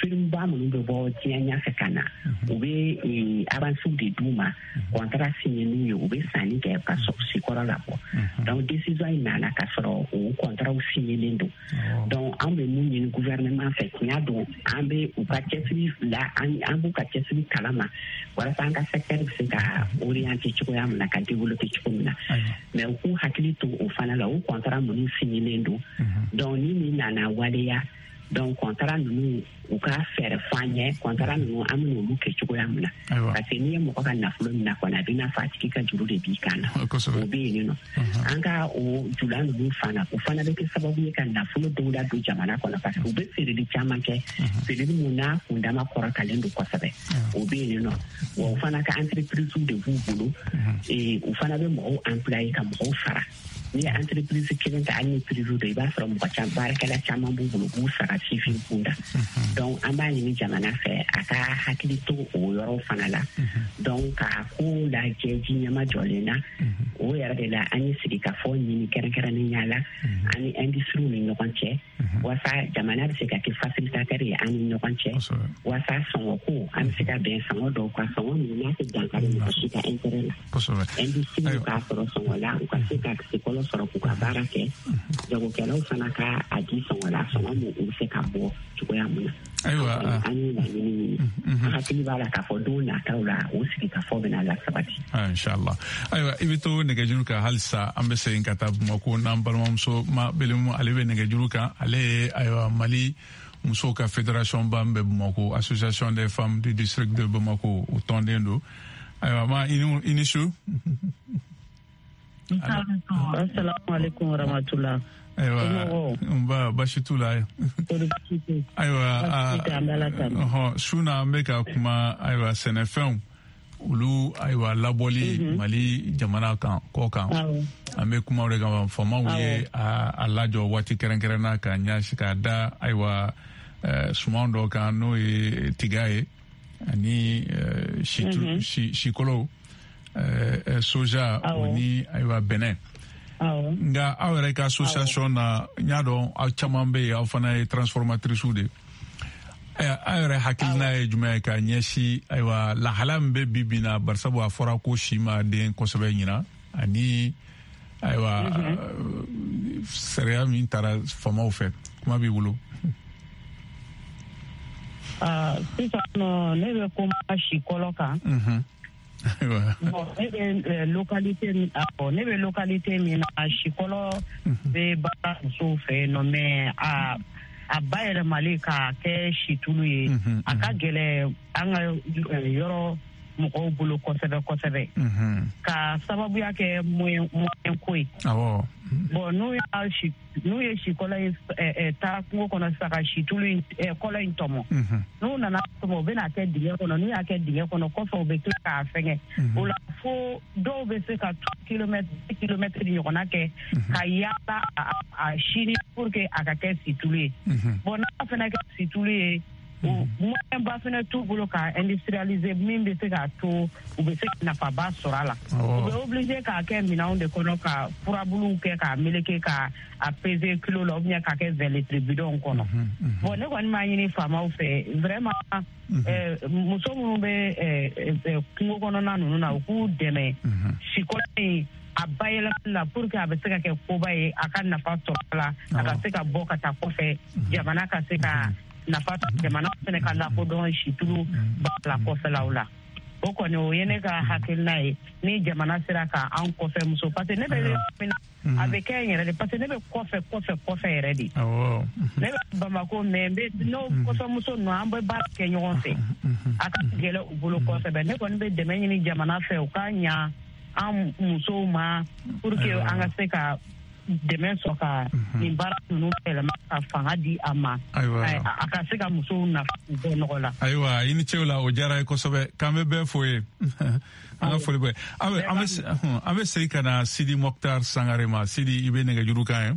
film ba mu do bo tianya ka kana o be avansu de duma contrat signé ni o be sani ke ka so sikora la bo donc décision ina na ka soro o contrat o signé lendo donc ambe munyi gouvernement fait nyado ambe o ka chefri la ambu ka chefri kalama wala sanga secteur se ka orienter chiko ya na ka développer chiko na mais o hakili to o fana la o contrat mu signé lendo donc ni na wale ya donc contrat nous ou ka faire fanye contrat nous amno lu ke chiko ya mna parce que ni mo ka na fulo na kona bina fatiki ka juru de bikana o be ni no anga o julano du fana o fana de ke sababu ye kan na fulo do da do jamana kona parce que o be sere di chama ke sere di muna kunda ma kora kalendo ko sabe o be ni no o fana ka entreprise de vous bolo et o fana be mo employé ka mo fara ni entreprise kelen ta ani privé de ba from ko chambar kala chama bulu bu sara civil kunda donc ambani ni jamana fe aka hakilito o yoro fanala donc ka ko la jeji nyama jolena o yara de la ani sidika fo ni kera ni nyala ani industrie ni nyokonche wasa jamana se ka ke facilitateur ya ani nyokonche wasa songo ko an se ka ben songo do ko songo ni na se dankare ni ko sita intérêt industrie ka soro songo la ko se ka ko soro ku ka barake jago kala usana ka adi songo la songo mu se ka bo chiko ya muna aywa ani na ni hakili bala ka fodo na taula usiki ka fobe na la sabati inshallah aywa ibito negajuruka halsa ambese inkata mako nambal mamso ma belemu alebe negajuruka ale aywa Mali muso ka fédération bambe mako association des femmes du district de Bamako utondendo aywa ma inisu assalamu alaikum warahmatullah aywa bashitula aywa suna meka kuma aywa senefem ulu aywa laboli Mali jamana kan ko kan ame kuma re ga fama wiye a lajo wati kerenkerena ka nyashi ka da aywa sumando kan no tigaye ani shikolo soja oni aywa Benin nga awere ka association na nyado a chamambe ya fana transformatrice de ayre hakilna juma ka nyeshi aywa la halambe bibina barsabu afora ko shima den ko sobe nyina ani aywa seria min tara fama o fait kuma bi wulo sisa no nebe ko shikoloka bon localité min a shikolo be ba so fe no me a bayere Mali ka ke shitulu ye aka gele anga yoro moko bulu kosebe ka sababu yake moyen koi bon no ye shikola ta ko kono saka shitulu kola intomo no na tomo bena ke dige kono no ya ke dige kono ko so be ka fenge ola fo do be se ka 2 km di yona ke ka yata a shini pour que aka ke shitulu bon na fena ke shitulu moyen ba fena tout bolo ka industrialiser min be se ka to u be se na fa ba sorala u be obligé ka ke mina onde kono ka furabulu ke ka meleke ka a peser kilo lo bien ka ke vers les tribunaux kono bon ne ko ni ma yini fama u fe vraiment muso mu be kungo kono na nunu na ku deme sikoni a bayela la pour que a be se ka ke ko baye aka na fa sorala aka se ka boka ta ko fe jamana ka se ka na fata jamana fene ka la ko don shitulu ba la ko fe laula o ko ne o yene ka hakil nai ni jamana sira ka an ko fe muso parce ne be avec yere de parce ne be ko fe ready ne ba ma ko me be no ko fe muso no an be ba ke nyon fe aka gele u bolo ko fe be ne ko ne be de men ni jamana fe o ka nya an muso ma pour que an ga se ka demain soka ni bara no elema ka fanga di ama aka se ka muso na bonola aywa ini chewla o jara ko sobe kambe be foye anga fole be ame se kana Sidi Mokhtar Sangarema Sidi ibe nega juruka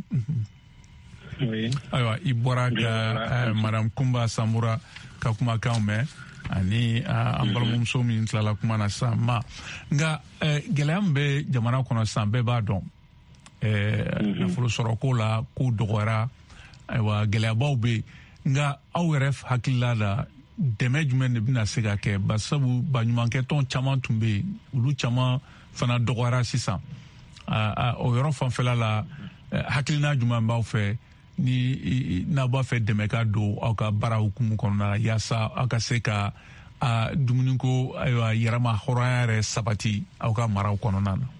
oui aywa iboraka madame Kumba Samura ka kuma kaume ani ambalum so min tlala kuma na sama nga gelambe jamana kono sambe ba don nafolo sɔrɔ ko la ko dɔgɔyara ayiwa gɛlɛyabaw bɛ nga aw yɛrɛ hakilila la dɛmɛ jumɛn de bɛna se ka kɛ basabu baɲumankɛtɔn caman tun bɛ yen olu caman fana dɔgɔyara sisan o yɔrɔ fanfɛla la hakilina jumɛn b'aw fɛ ni n'a b'a fɛ dɛmɛ ka don aw ka baara hukumu kɔnɔna la yaasa aw ka se ka dumuniko ayiwa yɛrɛma hɔrɔnya yɛrɛ sabati aw ka maraw kɔnɔna na.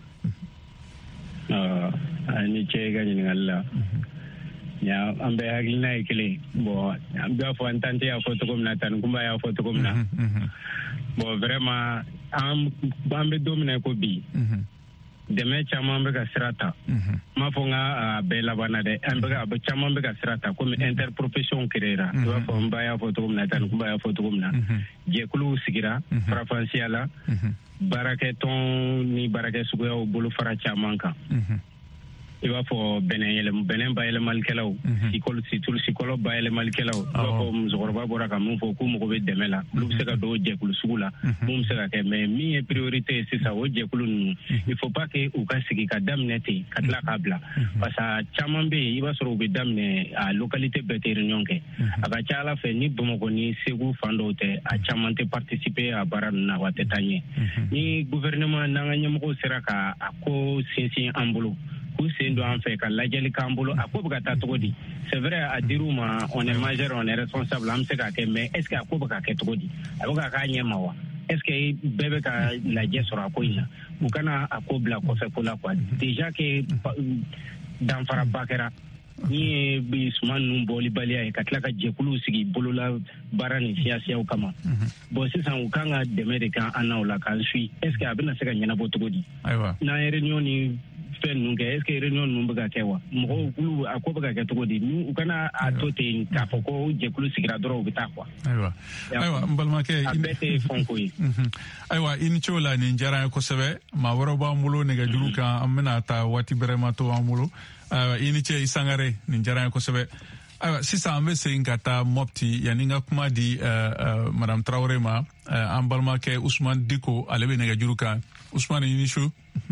Ni ce ka ɲininkali la ya an bɛ hakilina ye kelen bon an b'a fɔ an tante y'a fɔ cogo min na tan kunba y'a fɔ cogo min na bon vraiment an bɛ don min na ko bi dɛmɛ caman bɛ ka sira ta m'a fɔ n ka bɛɛ laban na dɛ caman bɛ ka sira ta komi interprofession créera i b'a fɔ n ba y'a fɔ cogo min na tan kunba y'a fɔ cogo min na jɛkuluw sigira farafansiya la baarakɛtɔn ni baarakɛ suguyaw bolofara caman kan i b'a fɔ bɛnɛn bayɛlɛmalikɛlaw sikɔlɔ bayɛlɛmalikɛlaw i b'a fɔ musokɔrɔba bɔra ka mun fɔ k'u mago bɛ dɛmɛ la olu bɛ se ka don jɛkulu sugu la mun bɛ se ka kɛ mais min ye priorité ye sisan o jɛkulu ninnu il faut pas que u ka sigi ka daminɛ ten ka tila k'a bila parce que caman bɛ yen i b'a sɔrɔ u bɛ daminɛ a localité bɛɛ tɛ réunion kɛ a ka ca ala fɛ ni Bamakɔ ni Segu fan dɔw tɛ a caman tɛ participer a baara ninnu na wa a tɛ taa ɲɛ ni gouvernement n'an ka ɲɛmɔgɔw sera ka a ko sinsin an bolo k'u sen don an fɛ ka lajɛli k'an bolo a ko bɛ ka taa cogo di c'est vrai a dir'u ma on est majeur on est responsable an bɛ se k'a kɛ mais est ce que a ko bɛ ka kɛ cogo di a bɛ ka k'a ɲɛ ma wa est ce que bɛɛ bɛ ka lajɛ sɔrɔ a ko in na u kana a ko bila kɔfɛ ko la quoi déjà que danfaraba kɛra ni ye suma ninnu bɔlibaliya ye ka tila ka jɛkuluw sigi bolola baara ni siyasiyaw kama bon sisan u kan ka dɛmɛ de kan an n'aw la k'an suit est ce que a bɛna se ka ɲɛnabɔ cogo di n'an ye réunion ni fɛn ninnu kɛ est ce que réunion ninnu bɛ ka kɛ wa mɔgɔw kulu a ko bɛ ka kɛ cogo di u kana a to ten k'a fɔ ko jɛkulu sigira dɔrɔn u bɛ taa quoi ayiwa n balimakɛ a bɛɛ tɛ fɛn ko ye ayiwa i ni ce o la nin diyara n ye kosɛbɛ maa wɛrɛw b'an bolo nɛgɛjuru kan an bɛna taa waati bɛrɛ ma to an bolo ayiwa i ni ce i Sangare nin diyara n ye kosɛbɛ ayiwa sisan an bɛ segin ka taa Mopti yanni n ka kuma di madame Traoré ma an balimakɛ Usman Diko ale bɛ nɛgɛjuru kan Usman i ni su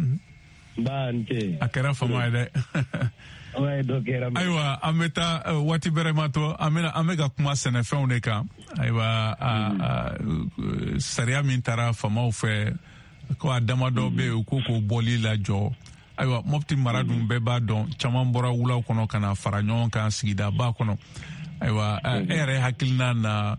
a kɛra fama ye dɛ ayiwa an bɛ taa waati bɛrɛ ma to an bɛ ka kuma sɛnɛfɛnw de kan ayiwa sariya min taara famaw fɛ ko a dama dɔ bɛ yen u ko k'o bɔli lajɔ ayiwa Mopti mara dun bɛɛ b'a dɔn caman bɔra wulaw kɔnɔ ka na fara ɲɔgɔn kan sigidaba kɔnɔ ayiwa e yɛrɛ hakilina na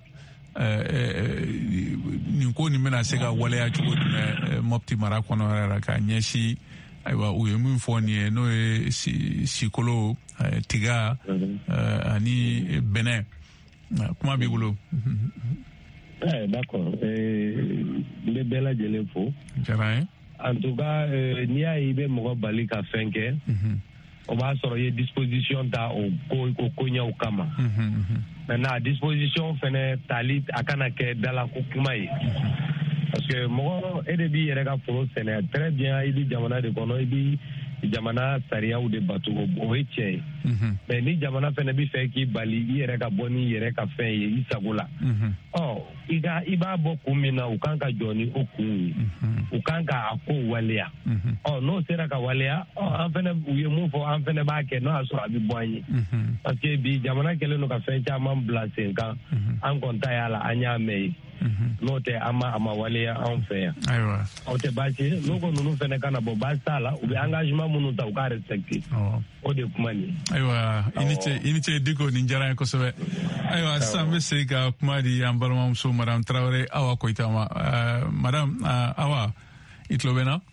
nin ko nin bɛna se ka waleya cogo jumɛn Mopti mara kɔnɔ yɛrɛ ka ɲɛsin ayiwa u ye min fɔ nin ye n'o ye sikolo tiga ani bɛnɛ kuma b'i bolo. D'accord n bɛ bɛɛ lajɛlen fo. Diyara n ye. En tout cas n'i y'a ye i bɛ mɔgɔ bali ka fɛn kɛ o b'a sɔrɔ i ye disposition ta o koɲɛw kama maintenant disposition fɛnɛ tali a kana kɛ dalako kuma ye parce que mɔgɔ e de b'i yɛrɛ ka foro sɛnɛ très bien i bi jamana de kɔnɔ i bi jamana sariyaw de bato o ye tiɲɛ ye mais ni jamana fɛnɛ bi fɛ k'i bali i yɛrɛ ka bɔ ni yɛrɛ ka fɛn ye i sago la i b'a bɔ kun min na u kan ka jɔ ni o kun ye u kan ka a ko waleya n'o sera ka waleya an fɛnɛ u ye mun fɔ an fɛnɛ b'a kɛ n'o y'a sɔrɔ a bɛ bɔ an ye parce que bi jamana kɛlen don ka fɛn caman bila sen kan an kɔni ta y'a la an y'a mɛn ye n'o tɛ a ma waleya anw fɛ yan aw tɛ baasi ye n'o ko ninnu fɛnɛ kana bɔ baasi t'a la u bɛ engagement minnu ta u k'a respecter o de kuma nin ayiwa i ni ce Diko nin diyara n ye kosɛbɛ ayiwa sisan n bɛ segin ka kuma di an balimamuso madame Traoré Awa Koyita ma madame Awa i tulo bɛ na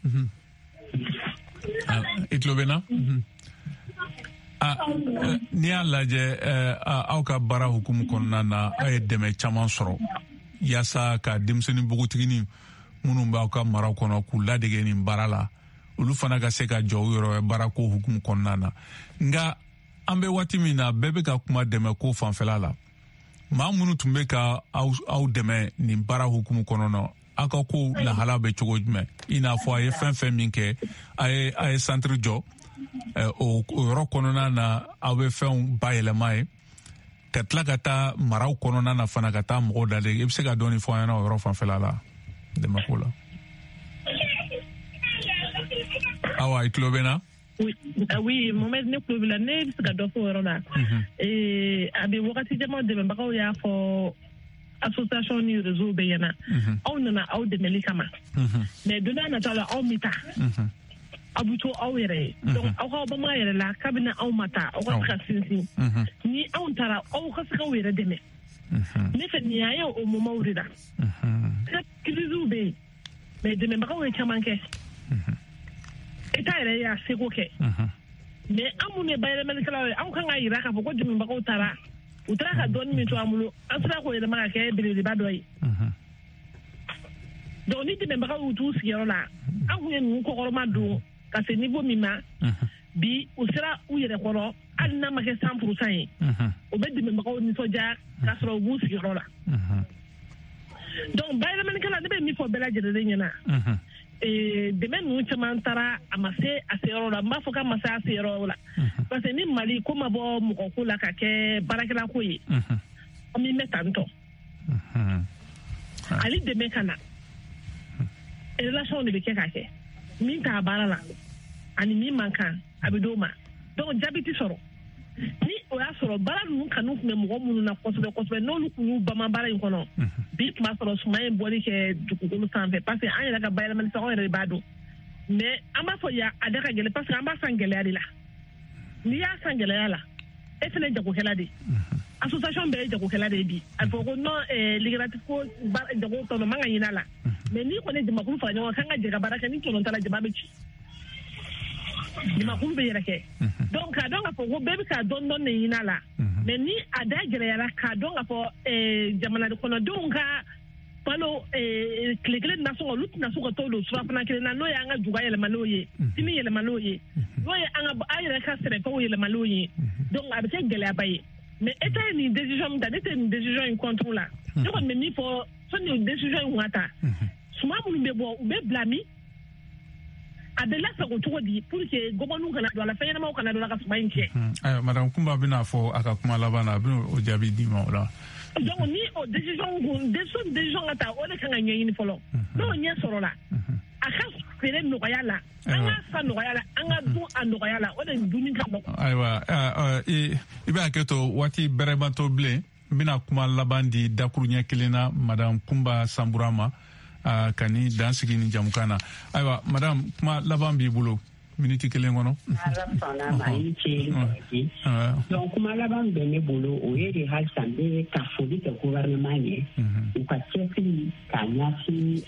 n'i y'a lajɛ aw ka baara hukumu kɔnɔna na aw ye dɛmɛ caman sɔrɔ yaasa ka denmisɛnnin npogotigini minnu b'aw ka maraw kɔnɔ k'u ladege nin baara la olu fana ka se ka jɔ u yɛrɛ baarako hukumu kɔnɔna na nka an bɛ waati min na bɛɛ bɛ ka kuma dɛmɛ ko fanfɛla la maa minnu tun bɛ ka aw dɛmɛ nin baara hukumu kɔnɔ aw ka ko lahala bɛ cogo jumɛn i n'a fɔ a ye fɛn fɛn min kɛ a ye centre jɔ o yɔrɔ kɔnɔna na aw bɛ fɛnw bayɛlɛma ye ka tila ka taa maraw kɔnɔna na fana ka taa mɔgɔw dadege i bɛ se ka dɔɔni fɔ an ɲɛna o yɔrɔ fanfɛla la dɛmɛko la. Awa i tulo bɛ na oui Mohamed ne ko bila ne bi ka do fo rona abi wakati jama de ba ko ya fo association ni réseau be yana aw nana aw de melikama mais dona na tala aw mita abuto aw yere donc aw ko ba ma yere la kabina aw mata aw ko ka sinsin ni aw tara aw ko ska were deme ne fe ni ayo o mo mawrida krizu be mais deme ba ko we chamanke eta yere ya seko ke mais amune bayre melikala aw kan ayira ka ko deme ba ko tara utara ka don mi to amulo asra ko yele maka ke bele ba doyi donc ni deme ba ko utu sigero la aw yen ko ko ma do ka se niveau mima bi usira u yere koro alna make 100% yi o be deme ba ko ni soja ka sro bu sigero la donc bayre melikala de be mi fo bela jere de nyana deme nu chamantara amase asero la mafo ka masa asero la parce que ni mali ko mabo mo ko la ka ke barakela ko yi o mi metanto ali deme kana relation de ke ka ke min ta barala ani mi mankan abidoma donc jabiti soro ni o ya soro bara nu kanu me mo mu na kosobe no lu kunu ba ma bara ko no bi ma soro sumay boli ke dukulu sanfe parce que an ka bayala man so re bado mais ama fo ya adaka gele parce que amba sangele adila ni ya sangele ala e fele jago kala de association be jago kala de bi afo ko no ligratif ko ba jago to no manga yinala mais ni ko ne de makulu fa nyo kanga je ka baraka ni to no tala jababe ci ni makulu be yere ke donc ka donc afo ko be ka don don ne yinala mais ni ada gele yara ka donc afo jamana ko no donc ka palo klegele na so lut na so ko to do so afana kele na no ya nga juga yele maloye timi yele maloye no ya anga ayre ka sere ko yele maloye donc avec gele abaye mais état ni décision da d'été une décision in contrôle donc on me mi pour son une décision ngata suma mu be bo be blami adela sa ko to di pour que gomonu kana do la fayena ma kana do la ka suma inke ayo madame Kumba bina fo aka kuma labana bino o jabi di ma wala donc ni o décision ngata o le kanga nyini folo no nya soro la aka fere no yala anga sa no yala anga du ando yala o de duni ka mo aywa ibe aketo wati berebanto ble bina kuma labandi dakuru nya kelena madame Kumba Samburama kani dansigi ni jamukana aywa madame kuma laban bi bulo minute kelen ngono donc kuma laban be ne bolo o yeri hal sambe ka fodi ke gouvernement ne u ka chefri ka nyasi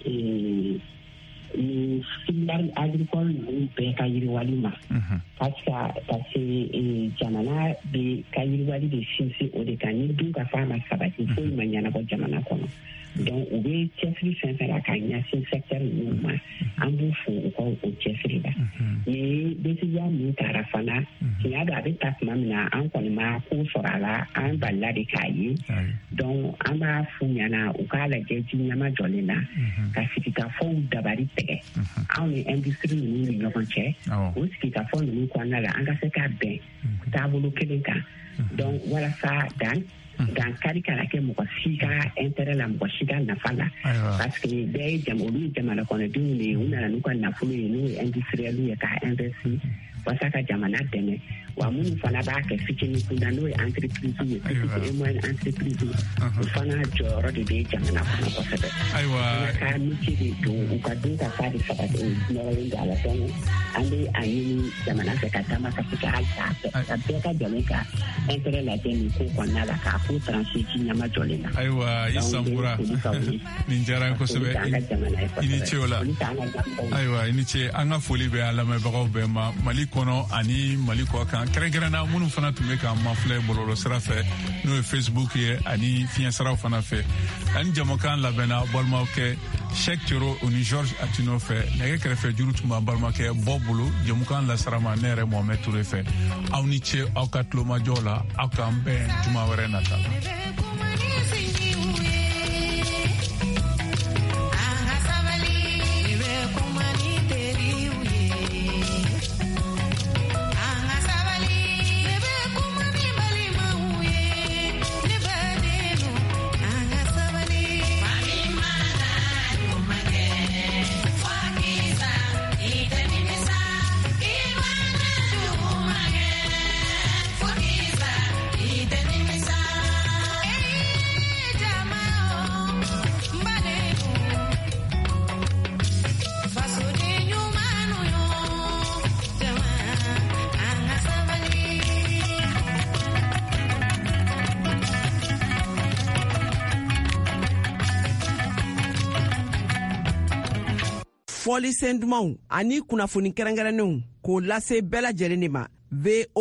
ni filière agricole ni be ka yiri walima parce que jamana be ka yiri wali de sinsi o de kan ni du ka fama sabati ko manyana ko jamana kono donc o be chefri fɛnfɛn la ka ɲɛsin secteur ninnu ma an b'u fo u ka o cɛsiri la ni décision min taara fana tiɲɛ don a bɛ ta tuma min na an kɔni ma ko sɔrɔ a la an balila de k'a ye donc an b'a f'u ɲɛna u k'a lajɛ ji ɲɛma jɔlen na ka sigikafɔw dabari tigɛ anw ni industrie ninnu ni ɲɔgɔn cɛ o sigikafɔ ninnu kɔnɔna la an ka se ka bɛn taabolo kelen kan donc walasa dan kari kana kɛ mɔgɔ si ka intérêt la mɔgɔ si ka nafa la parce que bɛɛ ye olu jamana kɔnɔdenw de ye u nana n'u ka nafolo ye n'u ye industriel ye ka investir walasa ka jamana dɛmɛ wa minnu fana b'a kɛ fitinin kunda n'o ye entreprise ye petite et moyenne entreprise o fana jɔyɔrɔ de bɛ jamana kɔnɔ kosɛbɛ fana ka métier de don u ka dun ka fa de sabati nɔrɔlen don a la donc an bɛ a ɲini jamana fɛ ka taama ka se ka halisa ka bɛɛ ka jɔlen ka intérêt lajɛ nin ko kɔnɔna la k'a ko tranché ji ɲɛma jɔlen na ayiwa i Sambura nin diyara n kosɛbɛ i ni ce o la ayiwa i ni ce an ka foli bɛ a lamɛnbagaw bɛɛ ma Mali kɔnɔ ani Mali kɔ kan kɛrɛnkɛrɛnna minnu fana tun bɛ k'an mafilɛ bɔlɔlɔ sira fɛ n'o ye Facebook ye ani fiɲɛ siraw fana fɛ ani jamakan labɛnna balimakɛ Cheikh Tero o ni Georges Atino fɛ nɛgɛ kɛrɛfɛ juru tun b'an balimakɛ bɔ bolo jamukan lasarama ne yɛrɛ Mohamed Touré fɛ aw ni ce aw ka tulomajɔ la aw k'an bɛn juma wɛrɛ nata la. fɔlisen dumanw ani kunnafoni kɛrɛnkɛrɛnnenw k'o lase bɛɛ lajɛlen de ma.